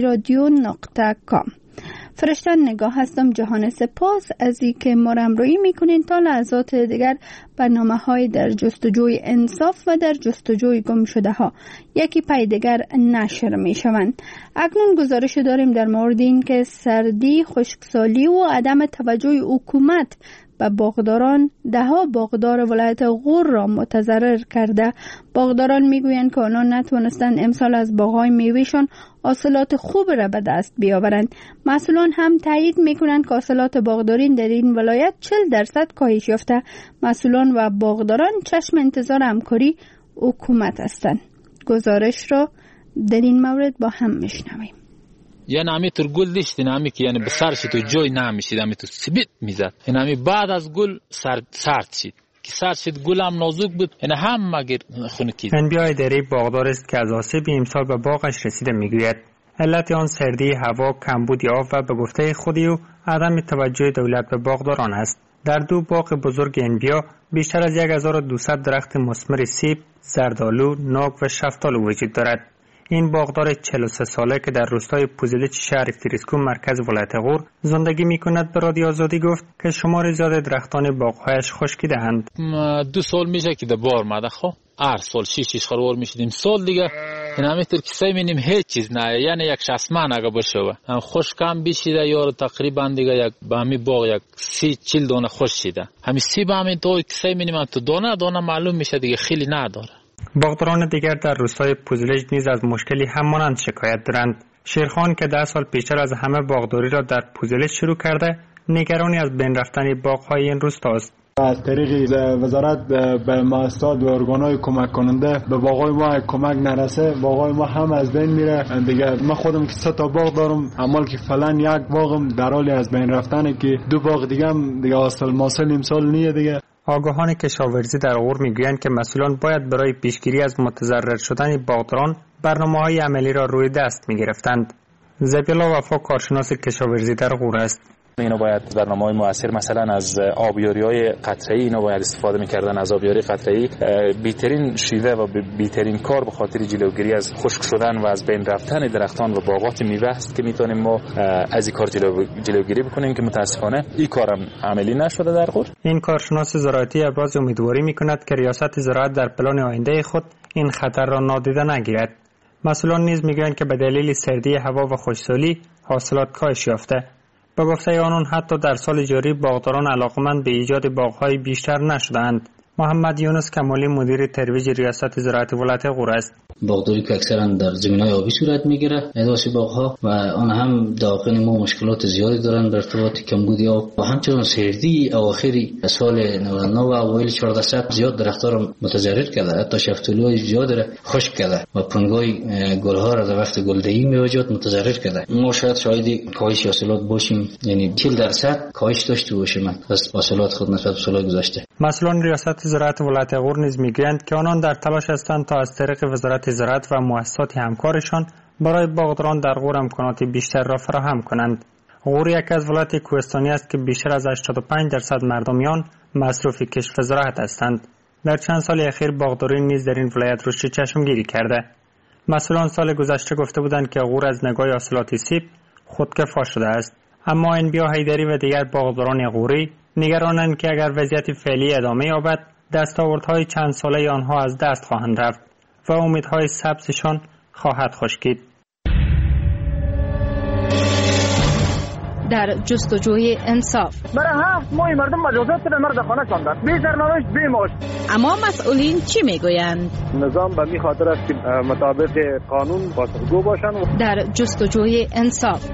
azadiradio.com. فرشتن نگاه هستم. جهان سپاس از اینکه ما را همراهی میکنین. تا لحظات دیگر برنامه‌های در جستجوی انصاف و در جستجوی گم شده ها یکی پی دیگر نشر میشوند. اکنون گزارش داریم در مورد این که سردی، خشکسالی و عدم توجه حکومت و باغداران دهها باغدار ولایت غور را متضرر کرده. باغداران میگویند که آنها نتوانستند امسال از باغ‌های میوهشان حاصلات خوب را به دست بیاورند. مسئولان هم تایید میکنند که حاصلات باغداری در این ولایت 40% کاهش یافته. مسئولان و باغداران چشم انتظار همکاری حکومت هستند. گزارش را در این مورد با هم میشنویم. یعنی همی تر گل داشت، همی که یعنی بسرش تو جای نمیشید، همی تو سبیت میزد. یعنی بعد از گل سرد شد که سرد شد، گل هم نازک بود، یعنی هم مگر خونکی. انبیاء اداره باغدار است که از آسیب امسال به باغش رسیده میگوید. علت آن سردی هوا، کمبود آب و به گفته خودی و عدم توجه دولت به باغداران است. در 2 باغ بزرگ انبیاء بیشتر از 1200 درخت مثمر سیب، زردآلو، ناک و شفتالو وجود دارد. این باغدار 43 ساله که در روستای پوزیلچ شهر تریسکو مرکز ولایت غور زندگی میکند به رادیو آزادی گفت که شمار زیاد درختان باغهایش خشکیده‌اند. 2 سال میشه که بار ماده خو هر سال 6 خروار میشدیم. سال دیگه این همینطور که سعی می‌کنیم هیچ چیز نه، یعنی یک شسمان اگه باشه هم خشکم بشیده یا تقریبا دیگه یک به همین باغ یک 30-40 دانه خوش شده. همین سیب همین تو که سعی می‌کنیم تو دانه معلوم میشه دیگه خیلی نداره. باغداران دیگر در روستای پوزلج نیز از مشکلی همانند شکایت دارند. شیرخان که 10 سال پیشتر از همه باغداری را در پوزلج شروع کرده، نگرانی از بین رفتن باغ‌های این روستا است. از طریق وزارت به مؤسسات و ارگان‌های کمک کننده به باغ‌های ما کمک نرسه، باغ‌های ما هم از بین میره دیگه. من خودم که 3 تا باغ دارم، اما که فعلا یک باغم در حال از بین رفتنه که 2 باغ دیگه هم دیگه حاصل امسال نیه دیگه. آگاهان کشاورزی در غور میگویند که مسئولان باید برای پیشگیری از متضرر شدن باغداران برنامه‌های عملی را روی دست می‌گرفتند. ذبیح‌الله وفا کارشناس کشاورزی در غور است. اینا باید برنامه‌های مؤثر مثلا از آبیاری‌های قطره‌ای اینا باید استفاده می‌کردن. از آبیاری قطره‌ای بهترین شیوه و بهترین کار به خاطر جلوگیری از خشک شدن و از بین رفتن درختان و باغات میوه است که میتونیم ما از این کار جلوگیری بکنیم که متاسفانه این کارم عملی نشده در غور. این کارشناس زراعتی ابراز امیدواری می‌کند که ریاست زراعت در پلان آینده خود این خطر را نادیده نگیرد. مسئولان نیز می‌گویند که به دلیل سردی هوا و خشکسالی حاصلات کاهش یافته. به گفته آنان حتی در سال جاری باغداران علاقمند به ایجاد باغ‌های بیشتر نشدند. محمد یونس کمالی مدیر ترویج ریاست زراعت ولایت غور است. باغداری که اکثرا در زمین‌های آبی صورت می‌گیره، ادواسی باغ‌ها و آن هم داخل ما مشکلات زیادی دارن در ارتباط کمبودی آب و همچنین سردی اواخری سال 99 و اوایل 1400 زیاد درخت‌ها را متضرر کرده، حتی شفتالی‌های زیاد را خشک کرده و پنگای گل‌ها را در وقت گلدهی میوجد متضرر کرده. ما شاید کاهش حاصلات باشیم، یعنی 40% کاهش داشته باشیم از حاصلات خود نسبت به سال گذشته. مسئولان ریاست زراعت ولایت غور نیز میگویند که آنان در تلاش هستند تا از طریق وزارت زراعت و مؤسسات همکارشان برای باغداران در غور امکانات بیشتر را فراهم کنند. غور یکی از ولایت کوهستانی است که بیشتر از 85% مردمیان مصروف کشت و زراعت هستند. در چند سال اخیر باغداری نیز در این ولایت رشد چشمگیری کرده. مسئولان سال گذشته گفته بودند که غور از نگاه حاصلات سیب خودکفا شده است. اما انبیا حیدری و دیگر باغداران غوری نگرانند که اگر وضعیت فعلی ادامه یابد دستاوردهای چند ساله آنها از دست خواهند رفت و امیدهای سبزشان خواهد خشکید. در جستجوی انصاف برای 7 ماه مردم مجازات به مرد خانه شدند، بی سرنوشت بی معاش. اما مسئولین چی میگویند؟ نظام به می خاطر است که مطابق قانون پاسخگو باشند. در جستجوی انصاف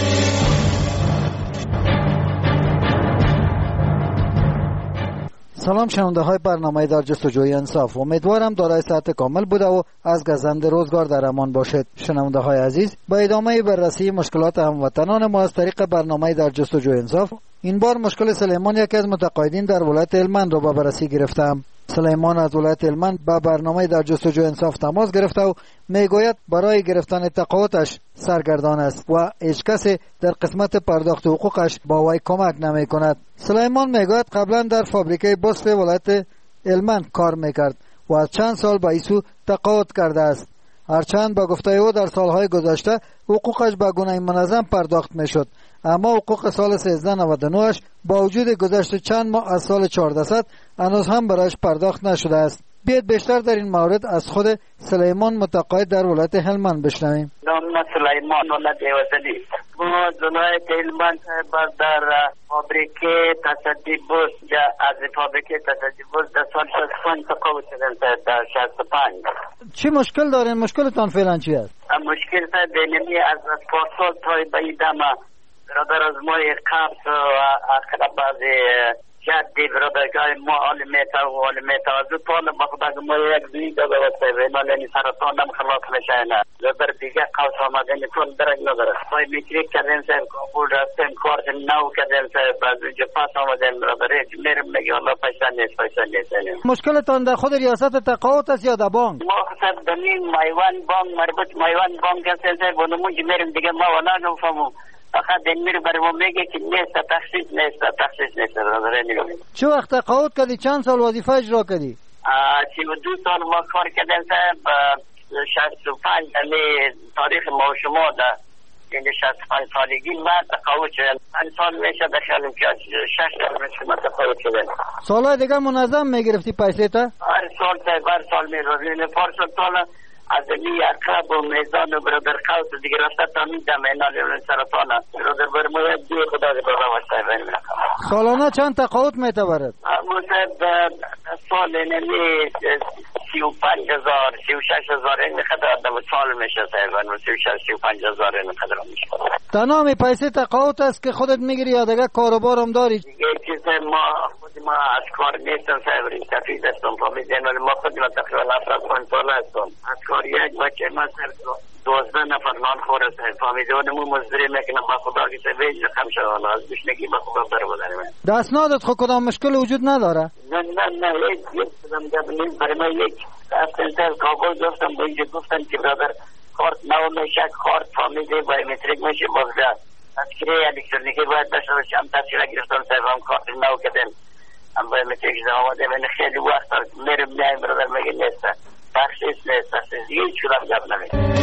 سلام شنونده های برنامه در جستجوی انصاف، امیدوارم دارای صحت کامل بوده و از گزند روزگار در امان باشید. شنونده های عزیز، با ادامه بررسی مشکلات هموطنان ما از طریق برنامه در جستجوی انصاف، این بار مشکل سلیمان یکی از متقاعدین در ولایت هلمند را به بررسی گرفتم. سلیمان از ولایت هلمند با برنامه در جستجوی انصاف تماس گرفته و میگوید برای گرفتن تقاعدش سرگردان است و هیچ کسی در قسمت پرداخت حقوقش با وی کمک نمی کند. سلیمان میگوید قبلا در فابریکه بسف ولایت هلمند کار میکرد و از چند سال به ایسو تقاعد کرده است. هرچند با گفته او در سالهای گذشته حقوقش به گونه منظم پرداخت میشد، اما حقوق سال 1399 با وجود گذشت چند ماه از سال 1400 هنوز هم برایش پرداخت نشده است. بیاید بیشتر در این مورد از خود سلیمان متقاعد در ولایت هلمند بشنویم. نام سلیمان ولایت وزلی. ما ولایت هلمند در فابریکه تصدی بوس یا از فابریکه تصدی بوس در سال 65 تقاعد شدن در 65. چی مشکل دارین؟ مشکلتان فعلا چی است؟ مشکل دینمی از پارسال تا به دما برادر از ما قبض و اقرب بعضی جدی برادرگاه ما عالمیتا و عالمیتا از دو طالب بخدا ما یک دوی داده واسه وینا لینی سرطان هم خلاص میشنه زبر دیگه قوس آمدنی تون درک نداره پای میتریک کردن سر کابول رفتیم کارت نو کردن سر بعد اونجا پاس آمدن برادر میرم میگه الله پیسه نیست مشکلتان در خود ریاست تقاعد است یا در بانک؟ ما خصد دنیم مایوان بانک مربوط مایوان بانک هستن سر بونمون میرم دیگه ما ولا نفهمم فقط دنمیر برای ما میگه که تخصیص نیست چه وقت تقاعد کردی؟ چند سال وظیفه اجرا کردی؟ 32 سال ما کار کردن صاحب 65 یعنی تاریخ ما و شما ده یعنی 65 سالگی من تقاعد شدن 5 سال میشه دخلم که 6 سال میشه من تقاعد شدن. سالهای دیگه منظم میگرفتی پیسه تا؟ هر سال میگرفتی پارسال از می اقرب و میزان و برادر قوس دیگه رفته تا میدم اینال سرطانه برادر برموید دیگه خدا بابا واسه سالانه چند تقاعد میتبرد؟ مصد سال نمی 35,000 36,000 این خدا آدم سال میشه سایبان 35,000 این خدا میشه. تنها می پیسه تقاعد است که خودت میگیری یا دیگه کاروبار هم داری؟ دیگه چیز ما از کار نیستم سایبرین تفید هستم فامیدین ولی ما خود ما تقریبا 75 سال هستم از کار یک بچه ما سر 12 نفر نان خوره سایب فامیدونمو مزدری میکنم با خدا که سویج رقم شدن از بشنگی با خدا بر بودنیم. دستنادت خود کدام مشکل وجود نداره؟ نه نه یک شدم دبنیم برای من یک سنتر کاغذ داشتم با اینجا گفتن که برادر کارت نو میشه کارت فامیلی بایومتریک میشه بازده تذکره الکترونیکی باید داشته باشه هم تذکره گرفتان صاحب کارت نو کردن هم بایومتریک آماده من خیلی وقت میرم میایم برادر میگه نیست تخصیص نیست تخصیص هیچ شدم جب نمید.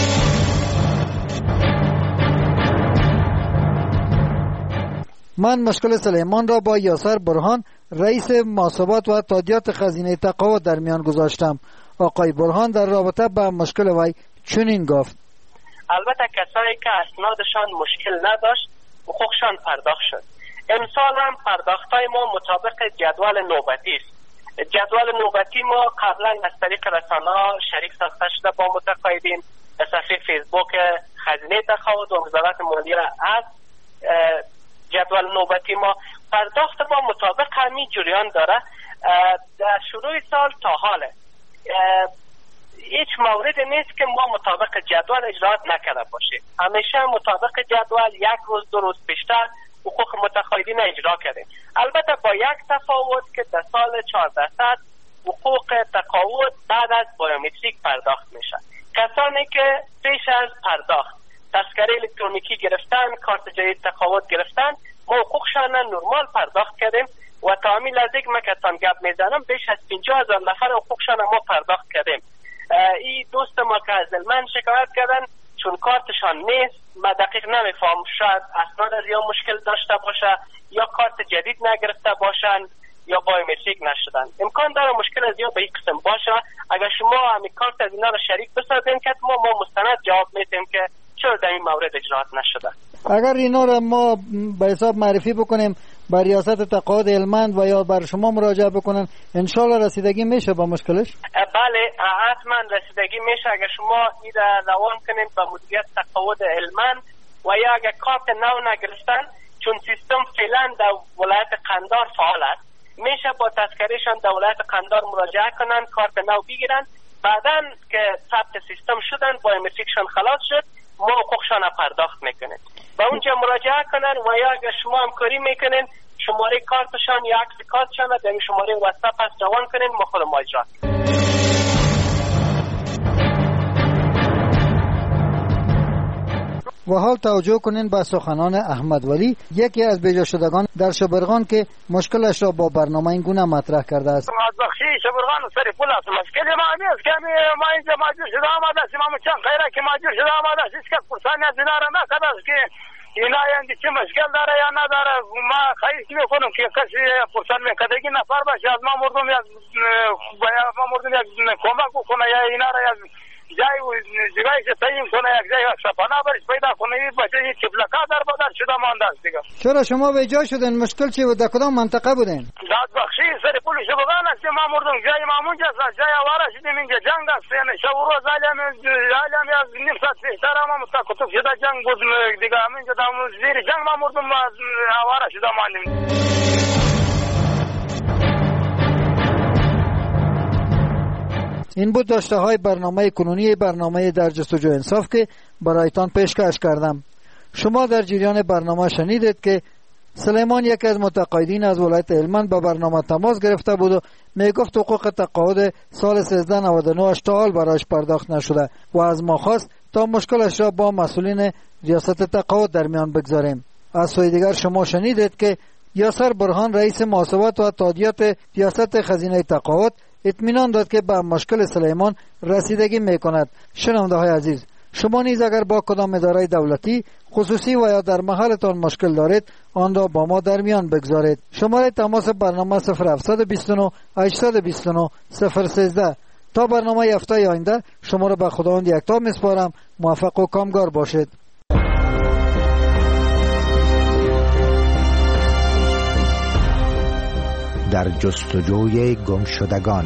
من مشکل سلیمان را با یاسر برهان رئیس محاسبات و تادیات خزینه تقاعد در میان گذاشتم. آقای برهان در رابطه با مشکل وی چنین گفت: البته کسایی که اسنادشان مشکل نداشت حقوقشان پرداخت شد. امسال هم پرداختای ما مطابق جدول نوبتی است. جدول نوبتی ما قبلا از طریق رسانه‌ها شریک ساخته شده با متقاعدین. صفحه فیسبوک خزینه تقاعد و وزارت مالیه از جدول نوبتی ما پرداخت ما مطابق همین جریان داره. در شروع سال تا حاله هیچ مورد نیست که ما مطابق جدول اجرات نکرده باشیم. همیشه مطابق جدول یک روز دو روز پیشتر حقوق متقاعدین اجرا کردیم. البته با یک تفاوت که در سال 1400 حقوق تقاعد بعد از بایومتریک پرداخت میشه. کسانی که پیش از پرداخت تذکره الکترونیکی گرفتن، کارت جدید تقاعد گرفتن، ما حقوقشان نرمال پرداخت کردیم و تا همین لحظه که من کتان گپ میزنم بیش از 50,000 نفر حقوقشان ما پرداخت کردیم. این دوست ما که از من شکایت کردن چون کارتشان نیست، من دقیق نمیفهم، شاید اسناد از یا مشکل داشته باشه یا کارت جدید نگرفته باشن یا بایومتریک نشدن. امکان داره مشکل از یا به این قسم باشه. اگر شما همین کارت از اینا رو شریک بسازین که ما مستند جواب میدیم که چرا در این مورد اجرات نشده. اگر اینا رو ما به حساب معرفی بکنیم بر ریاست تقاعد هلمند و یا بر شما مراجعه بکنن انشالله رسیدگی میشه با مشکلش؟ بله حتما رسیدگی میشه. اگر شما این روان کنین به مدیریت تقاعد هلمند و یا اگر کارت نو نگرفتن چون سیستم فعلا در ولایت قندار فعال است میشه با تذکرهشان در ولایت قندار مراجعه کنن کارت نو بگیرن. بعداً که ثبت سیستم شدن بایومتریکشان خلاص شد ما حقوقشان پرداخت میکنن. با اونجا مراجعه کنن و یا اگر شما همکاری میکنن شماره کارتشان یا عکس کارتشان در شماره واتساپ هست جوان کنن ما خود ما اجرا. و حال توجه کنین به سخنان احمد ولی یکی از بیجا شدگان در شبرغان که مشکلش را با برنامه این گونه مطرح کرده است. از بخشی شبرغان سری پول است. مشکل ما نیست که ما اینجا ماجور شده آمده است. ما چند خیره که ماجور شده آمده است. هیچ کس پرسانی از اینا را نکرده است که اینا یعنی چه مشکل داره یا نداره. ما خواهش میکنم که کسی پرسان میکردگی نفر باشه از ما مردم یک کمک بکنه یا اینا را جای جایی که تعیین کنه یک جای سپانه برش پیدا کنه این بچه یک چپلکا در بدر شده مانده است دیگه. چرا شما به جا شدن؟ مشکل چی بود؟ در کدام منطقه بودین؟ داد بخشی سر پول شبگان است. ما مردم جای مامون جاست جای آواره شدیم اینجا جنگ است یعنی شب و روز علم از نیم ساعت پیشتر ما متکتب شده جنگ بود دیگه همینجا زیر جنگ ما مردم آواره شده ماندیم. این بود داشته های برنامه کنونی برنامه در جستجو انصاف که برایتان پیشکش کردم. شما در جریان برنامه شنیدید که سلیمان یکی از متقاعدین از ولایت هلمند به برنامه تماس گرفته بود و میگفت حقوق تقاعد سال 1399 تا حال برایش پرداخت نشده و از ما خواست تا مشکلش را با مسئولین ریاست تقاعد در میان بگذاریم. از سوی دیگر شما شنیدید که یاسر برهان رئیس محاسبات و تادیات ریاست خزینه تقاعد اطمینان داد که به مشکل سلیمان رسیدگی میکند. شنونده های عزیز، شما نیز اگر با کدام اداره دولتی خصوصی و یا در محلتان مشکل دارید آن را با ما در میان بگذارید. شماره تماس برنامه 0729 829 013. تا برنامه هفته آینده شما را به خداوند یکتا میسپارم. موفق و کامگار باشید. در جستجوی گمشدگان.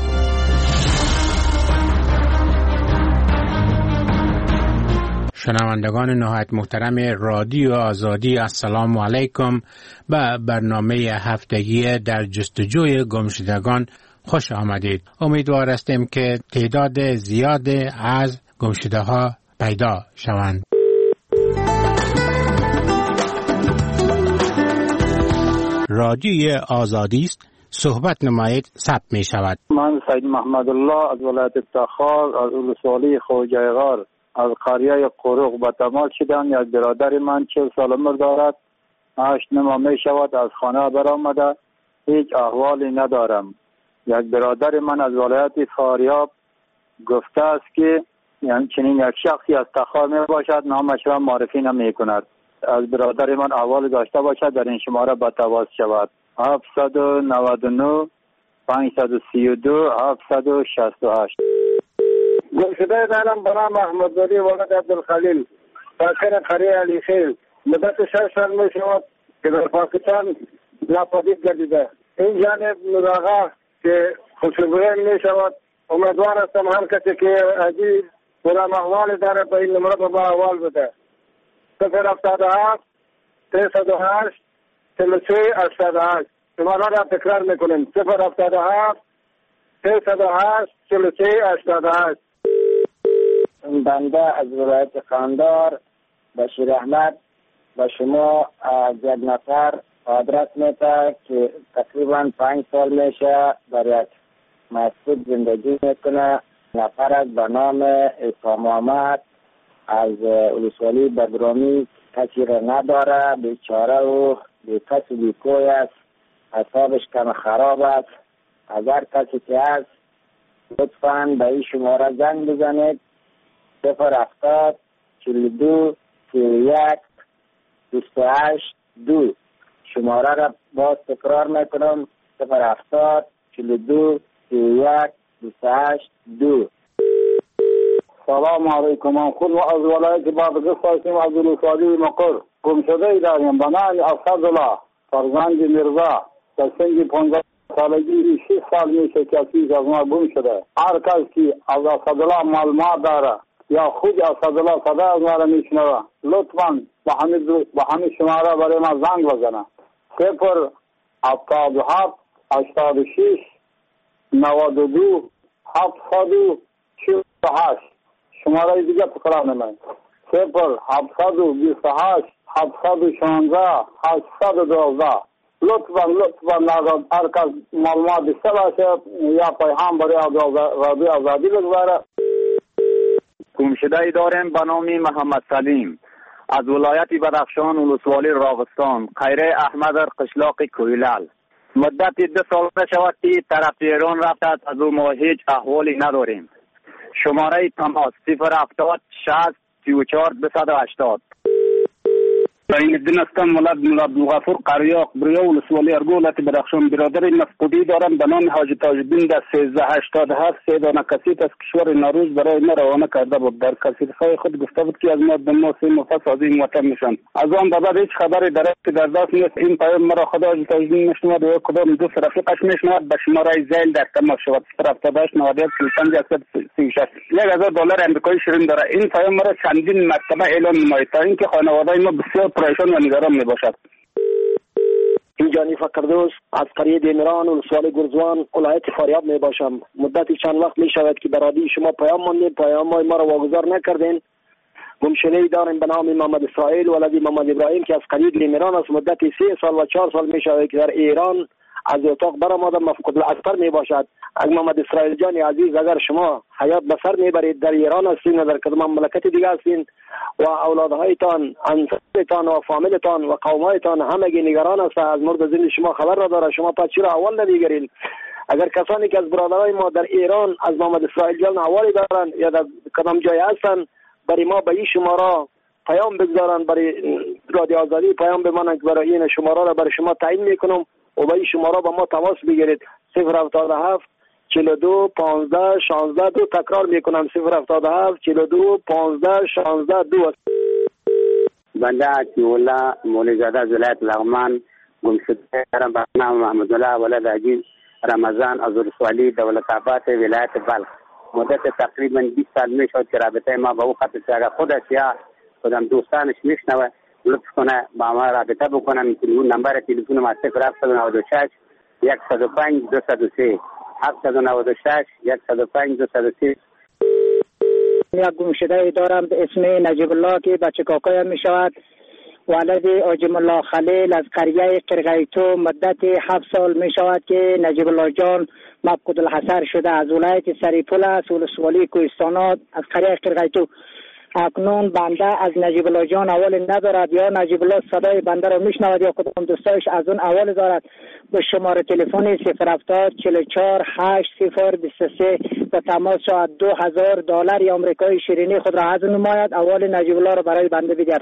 شنوندگان نهایت محترم رادیو آزادی، السلام علیکم. به برنامه هفتگی در جستجوی گمشدگان خوش آمدید. امیدوار هستیم که تعداد زیاد از گمشده ها پیدا شوند. رادیوی آزادی است، صحبت نمایید ثبت می شود. من سید محمد الله از ولایت تخار از ولسوالی خوجه غار از قریه قروق به تماس شدم. یک برادر من 40 سال عمر دارد، 8 ماه می شود از خانه برآمده، هیچ احوالی ندارم. یک برادر من از ولایت فاریاب گفته است که یعنی چنین یک شخصی از تخار می باشد، نامش را معرفی نمی کند. از برادر من احوال داشته باشد در این شماره به تماس شود. 799 532 768. گمشده دارم برام محمد ولی ولد عبدالخلیل ساکن قریه علی خیل. مدت 6 سال می شود که در پاکستان ناپدید گردیده. این جانب مراغه که خوشبوین می شود. امیدوار هستم هر کسی که عجیب برام احوال داره به این نمره با احوال بده. 077 308 43 88. شماره را تکرار میکنیم. 077 308 43 88. بنده از ولایت قندار بشیر احمد به شما از یک نفر آدرس میده که تقریبا 5 سال میشه در یک مسجد زندگی میکنه. نفر از به نام عیسی محمد از ولسوالی بدرامی، کسی را نداره، بیچاره و بی کس و بی کوی است، حسابش کم خراب است. اگر کسی که هست لطفاً به این شماره زنگ بزنید. 070 42 31 28 2. شماره را باز تکرار میکنم. 070 42 31 28 2. سلام علیکم. من خود از ولایت بادغیس هستم، از ولسوالی مقر. گمشده داریم به نام اسدالله فرزند میرزا. در سن 15 سالگی 6 سال میشه که از ما گم شده. هر کس که از اسدالله معلومات داره یا خود اسدالله صدا از ما را میشنوه لطفاً به همین شماره برای ما زنگ بزنه. 077 86 92 748. شماره دیگه تکرار نمید. 0728 716 812. لطفاً هر کس معلومات بیشتر باشه یا پیغام برای رادیو آزادی بگذاره. گمشده داریم به نام محمد سلیم از ولایت بدخشان ولسوالی راغستان قریه احمد قشلاق کویلال. مدت 2 سال شود که طرف ایران رفته از او ما هیچ احوالی نداریم. شماره تماس 070 60 34 280. این الدین هستم، ولد مولا عبدالغفور قریاق بریا ولسوالی ارگولت بدخشان. برادر مفقودی دارم به نام حاجی تاج الدین در 1387. 3 دانه کسیت از کشور نوروز برای ما روانه کرده بود. در کسیت‌های خود گفته بود که از ما دم 3 مفصل از این وطن میشن. از آن بعد هیچ خبری در دست نیست. این پیام مرا خدا حاجی تاج الدین میشنود و کدام دوست رفیقش میشنود. به شماره زیل در تماس شود. 078 91 35 36. $1000 آمریکایی شیرین داره. این پیام مرا چندین مرتبه اعلام نماید تا اینکه خانواده ما بسیار پریشان و نگران می باشد. این جانی فقردوس از قریه دیمران ولسوالی گرزوان ولایت فاریاب می باشم. مدتی چند وقت می شود که برادی شما پیام ماندیم، پیام ما را واگذار نکردین. گمشده داریم به نام محمد اسرائیل ولدی محمد ابراهیم که از قریه دیمران است. مدت 3 سال و 4 سال می شود که در ایران از اتاق برآمده مفقود الاسر می باشد. از محمد اسرائیل جان عزیز اگر شما حیات بسر میبرید در ایران هستین و در کدام مملکت دیگه هستین و اولادهایتان، انصارتان و فامیلتان و قومایتان همگی نگران است از مرد زنده شما خبر را داره، شما پس چرا اول نمیگیرین؟ اگر کسانی که از برادرای ما در ایران از محمد اسرائیل جان احوالی دارن یا در کدام جای هستن برای ما به این شماره پیام بگذارن، برای رادیو آزادی پیام بمانن که برای این شماره را برای شما تعیین میکنم و به این شماره با ما تماس بگیرید. 077 42 15 16 2. تکرار میکنم 077 42 15 16 2. بنده عطی‌الله مولوی‌زاده از ولایت لغمان گمشده دارم به نام محمد الله ولد عجیب رمضان از ولسوالی دولت‌آباد ولایت بلخ. مدت تقریبا 20 سال میشد که رابطه ما با او قطع شد. اگر خودش یا خودم دوستانش میشنوه لطف کنه با ما رابطه بکنم. تلفن نمبر تلفن ما 096 105 203 796 105 203. یک گمشده دارم به اسم نجیب الله که بچه کاکایم می شود. ولد آجم الله خلیل از قریه قرقیتو مدت 7 سال می شود که نجیب الله جان مفقود الحصر شده. از ولایت سریپول است، ولسوالی کوهستانات، از قریه قرقیتو. اکنون بنده از نجیب الله جان اول ندارد، یا نجیب الله صدای بنده را میشنود یا کدام دوستایش از اون اول دارد. به شماره تلفن 070 44 8023 به تماس شود $2000 آمریکایی شیرینی خود را از نماید. اول نجیب الله را برای بنده بدهد.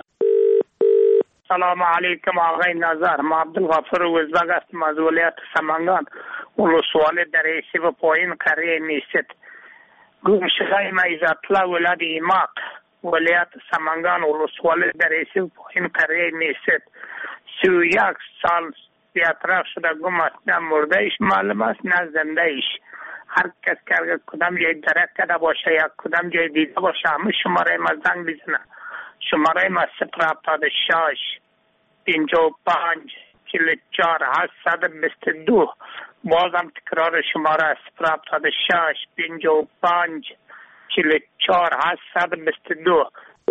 سلام علیکم آقای نظر، ما عبدالغفور وزبگ هستم از ولایت سمنگان، ولسوالی دریسی و پایین قریه میست. گمشده ما عزت‌الله ولد ایماق، ولایت سمنگان، ولسوالی دریسی و پایین قریه میست. 31 سال بی‌اطراف شده گم است، نه مرده ایش معلوم است نه زنده ایش. هر کس که اگر کدام جای درک کرده باشه یا کدام جای دیده باشه همه شماره ما زنگ بزنه. شماره ما 076 55 44 822. بازم تکرار شماره 076 55 44 822.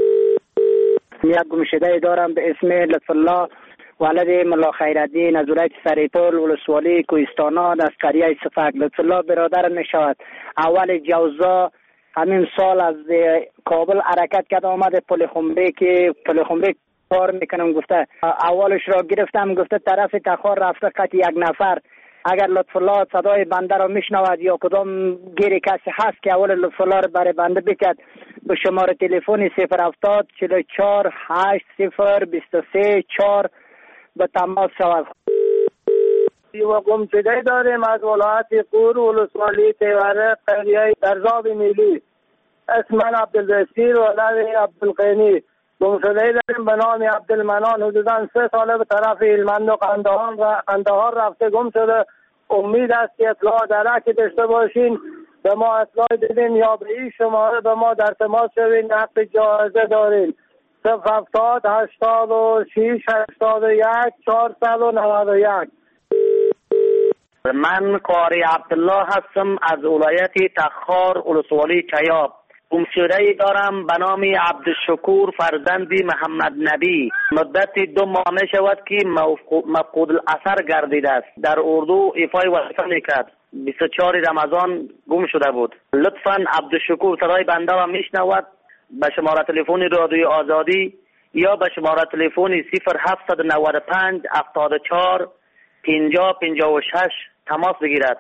یک گمشده دارم به اسم لطف الله ولد ملا خیرالدین از ولایت سریپول، ولسوالی کوهستانات، از قریه صفک. لطف الله برادر می شود. اول جوزا همین سال از کابل حرکت کرد آمده پل خنبه کار میکنم. گفته اولش را گرفتم، گفته طرف تخار رفته قط یک نفر. اگر لطف الله صدای بنده را میشنود یا کدام گیری کسی هست که اول لطف الله را برای بنده بکرد به شماره تلفن 070 44 8023 4 به تماس شود. و گمشده داریم از ولایت قور، ولسوالی تیوره، قریه درزاب میلی. اسم من عبدالبصیر ولد عبدالقینی. گمشده داریم به نام عبدالمنان، حدوداً 3 ساله به طرف هلمند و قندهار رفته گم شده. امید است که اطلاع درکی داشته باشین، به ما اطلاع بدین یا به این شماره به ما در تماس شوین. حق جایزه دارین. 070 86 81 491. من قاری عبدالله هستم از ولایت تخار، ولسوالی چیاب. گمشده دارم به نام عبدالشکور فرزندی محمد نبی. مدت 2 ماه می شود که مفقود الاثر گردیده است. در اردو ایفای وظیفه میکرد. 24 رمضان گم شده بود. لطفاً عبدالشکور صدای بنده را میشنود به شماره تلفن رادیوی آزادی یا به شماره تلفن 0795 74 50 56 تماس بگیرد.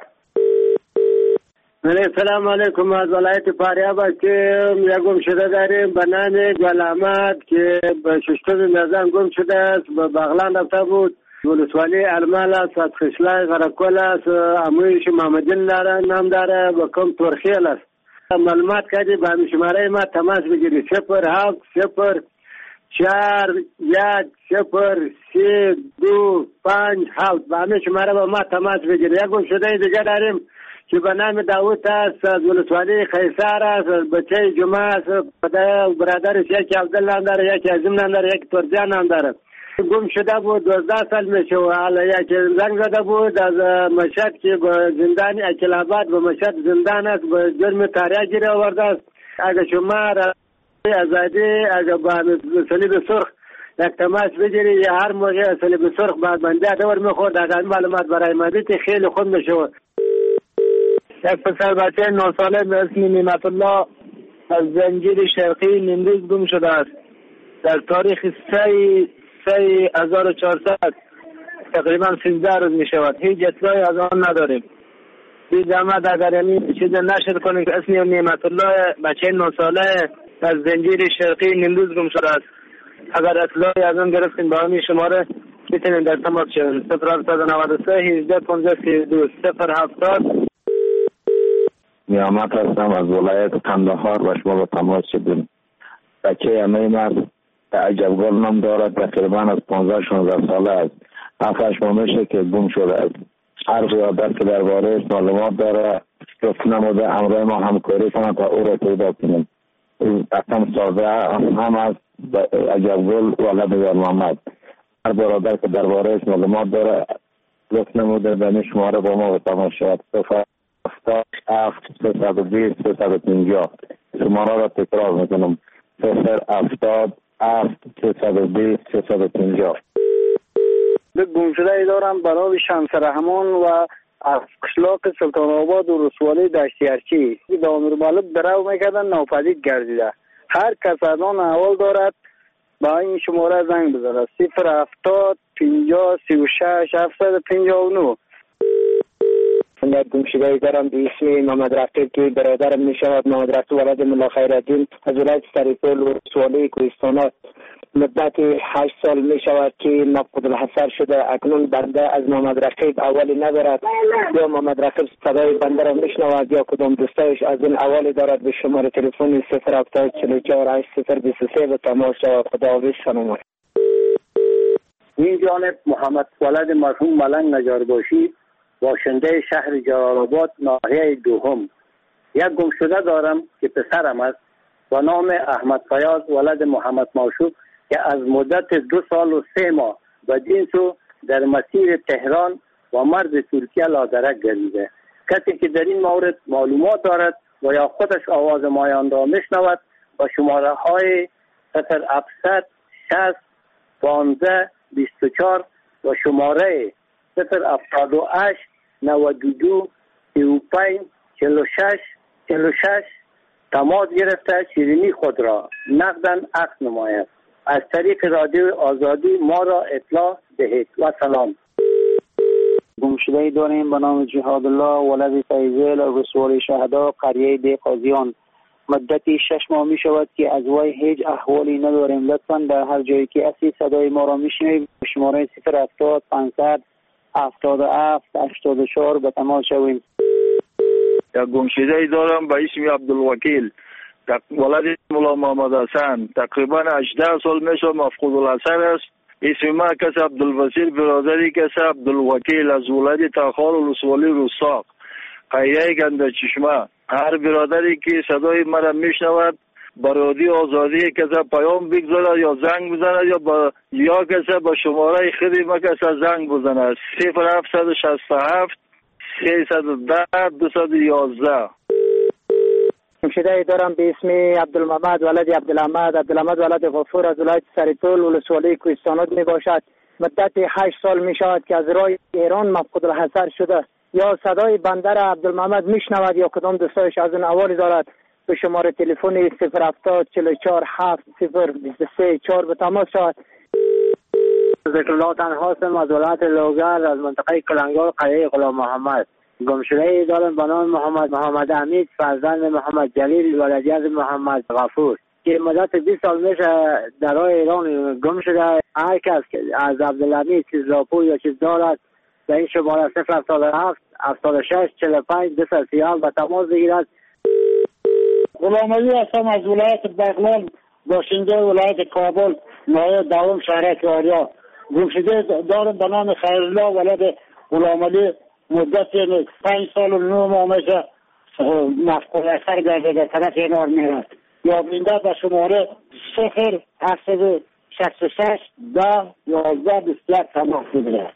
سلام علیکم. از ولایت فاریاب هستیم. یک گمشده داریم به نام گل احمد که به 6 نزن گم شده است. به بغلان رفته بود. ولسوالی المال است، از خشلای غرقل است. امویش محمدین نام داره و کم ترخیل است. معلومات کردی به همین شماره ما تماس بگیری 07 0 4 1 0 3 2 5 7. به همین شماره با ما تماس بگیری. یک گمشده دیگه داریم که به نام داوود است، از ولسوالی قیصر است، بچه جمعه است. برادرش یکی عبدالله نام داره، یکی عظیم نام داره، یکی ترجان نام داره. گم شده بود 12 سال میشه و حالا یکی زنگ زده بود از مشهد که به زندان اکلاباد به مشهد زندان است، به جرم تاریخ گیره آورده است. اگه شما ازادی اگه با صلیب سرخ یک تماس بگیری یا هر موقع صلیب سرخ بعد بنده دور میخورد، اگر معلومات برای مدید خیلی خوب میشه. یک پسر بچه 9 ساله به اسم نعمت الله از زنجیر شرقی نیمروز گم شده است. در تاریخ 3/1400 تقریبا 13 روز می شود. هیچ اطلاعی از آن نداریم. بی زحمت اگر این چیز نشر کنیم که اسم نعمت الله بچه 9 ساله از زنجیر شرقی نیمروز گم شده است. اگر اطلاعی از آن گرفتیم با همین شماره میتونیم در تماس شویم. 0793 18 15 32 070. نیامت هستم از ولایت قندهار و شما با تماس شدیم. بچه امیم است، عجبگل نام دارد، تقریبا از 15-16 ساله است. 7-8 ماه میشه که گم شده است. هر قیادت که درباره معلومات داره گفت نموده همراه ما همکاری کنند تا او را پیدا کنیم. اصلا ساده هم از عجبگل ولد یار محمد. هر برادر که درباره معلومات داره گفت نموده به این شماره با ما به تماس شد. 077 320 350. شماره را تکرار میکنم 077 320 350. یک گمشده دارم به نام شمس رحمان و از قشلاق سلطان آباد و رسوالی دشتیارچی به امیر مالک درو میکردن ناپدید گردیده. هر کس از آن احوال دارد با این شماره زنگ بزنه 070 50 36 759. یک گمشده دارم به اسم محمد رقیب که برادرم می شود. محمد رقیب ولد ملا خیرالدین از ولایت سریپول و رسوالی کوهستان مدت 8 سال می شود که مفقود الحصر شده. اکنون بنده از محمد رقیب اولی ندارد، یا محمد رقیب صدای بنده را میشنود یا کدام دوستایش از این اولی دارد. به شماره تلفن 070 44 8023 به تماس شود. خداحافظ خانم. این جانب محمد ولد مرحوم ملنگ نجارباشی، باشنده شهر جلال‌آباد ناحیه دوم. یک گمشده دارم که پسرم است با نام احمد فیاض ولد محمد معشوق که از مدت 2 سال و 3 ماه و جنسو در مسیر تهران و مرز ترکیه لادرک گردیده. کسی که در این مورد معلومات دارد و یا خودش آواز مایان را میشنود با شماره های 0700 60 15 24 و شماره 078 92 35 46 46 تماس گرفته شیرینی خود را نقداً عکس نماید. از طریق رادیو آزادی ما را اطلاع دهید و سلام. گمشده داریم به نام جهاد الله ولد فیضل رسول شهدا قریه دی قاضیان. مدتی 6 ماه می شود که از وی هیچ احوالی نداریم. لطفاً در هر جایی که هستی صدای ما را میشنوید شماره 070 500 77 84 به تماس شوید. یک گمشده دارم به اسم عبدالوکیل ولد مولا محمد حسن، تقریبا 18 سال میشه مفقود الحصر است. اسم ما کس عبدالوسیل، برادری کس عبدالوکیل از ولد تخار و رسوالی رستاق قریه گنده چشمه. هر برادری که صدای مرا میشنود برادی آزادی کس پیام بگذاره یا زنگ بزنه یا کس با شماره خودی ما کس زنگ بزنه 0767 310 211. گمشده دارم به اسم عبدالمحمد ولد عبدالحمد ولد غفور از ولایت سریپول و ولسوالی کوهستان می باشد. مدت 8 سال می شود که از راه ایران مفقود الحصر شده. یا صدای بنده را عبدالمحمد می شنود یا کدام دوستایش از این احوالی دارد. به شماره تلفن 070 44 7023 4 به تماس شود. ذکرالله تنهاستم از ولایت لوگر از منطقه کلنگار قریه غلام محمد. گمشده دارم به نام محمد حمید فرزند محمد جلیل ولدی از محمد غفور که مدت 20 سال میشه در راه ایران گم شده. هر کس از عبدالحمید چیز راپور یا چیز دارد در این شماره 077 76 45 237 به تماس بگیرد. غلام علی هستم از ولایت بغلان، باشنده ولایت کابل ناحیه دوم شهر کاریا. گمشده دارم به نام خیرالله ولد غلام علی مدت 5 سال و 9 ماه میشه مفقود الحصر گردیده طرف اینار میرد. یا بینده به شماره 0766 10 11 21 تماس بگیرد.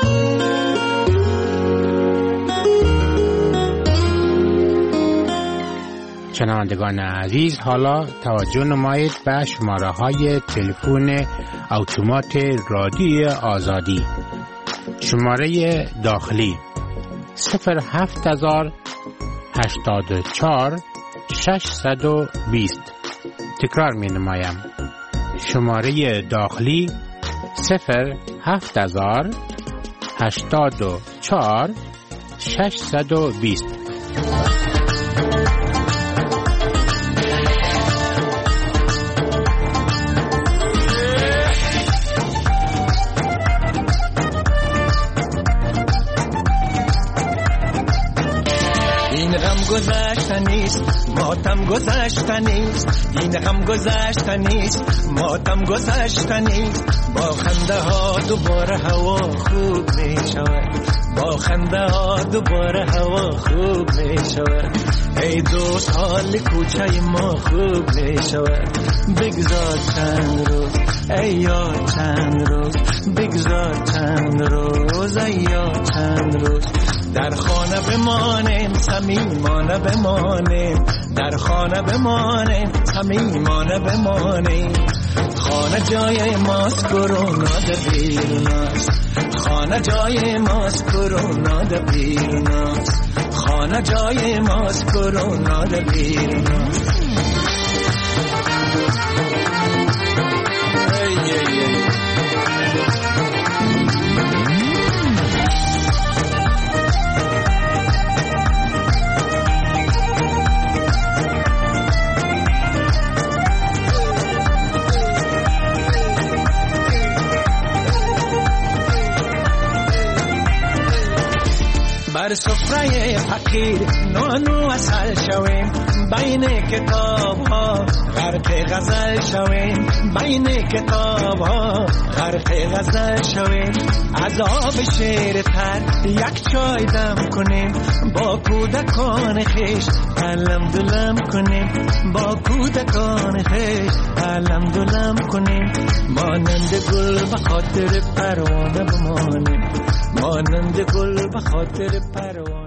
شنوندگان عزیز، حالا توجه نمایید به شماره های تلفن اتومات رادیو آزادی. شماره داخلی 07000 84 620. تکرار می نمایم. شماره داخلی 07000 84 620. گذشته نیست، ماتم گذشته نیست. این غم گذشته نیست، ماتم گذشته نیست. با خنده ها دوباره هوا خوب می شود، با خنده ها دوباره هوا خوب می شود. ای دوست حال کوچه ما خوب می شود. بگذار چند روز ای یار، چند روز بگذار چند روز ای یار، چند روز در خانه بمانیم صمیمانه بمانیم، در خانه بمانیم صمیمانه بمانیم. خانه جای ماست کرونا در بیروناست خانه جای ماست کرونا در بیروناست خانه جای ماست کرونا در بیروناست بر سفره فقیر نانو اصل شویم بین کتاب ها غرق غزل شویم بین کتاب ها غرق غزل شویم از آب شیر تر یک چای دم کنیم با کودکان خیش علم دلم کنیم با کودکان خیش علم دلم کنیم مانند گل به خاطر پروانه بمانیم مانند گل به خاطر پروانه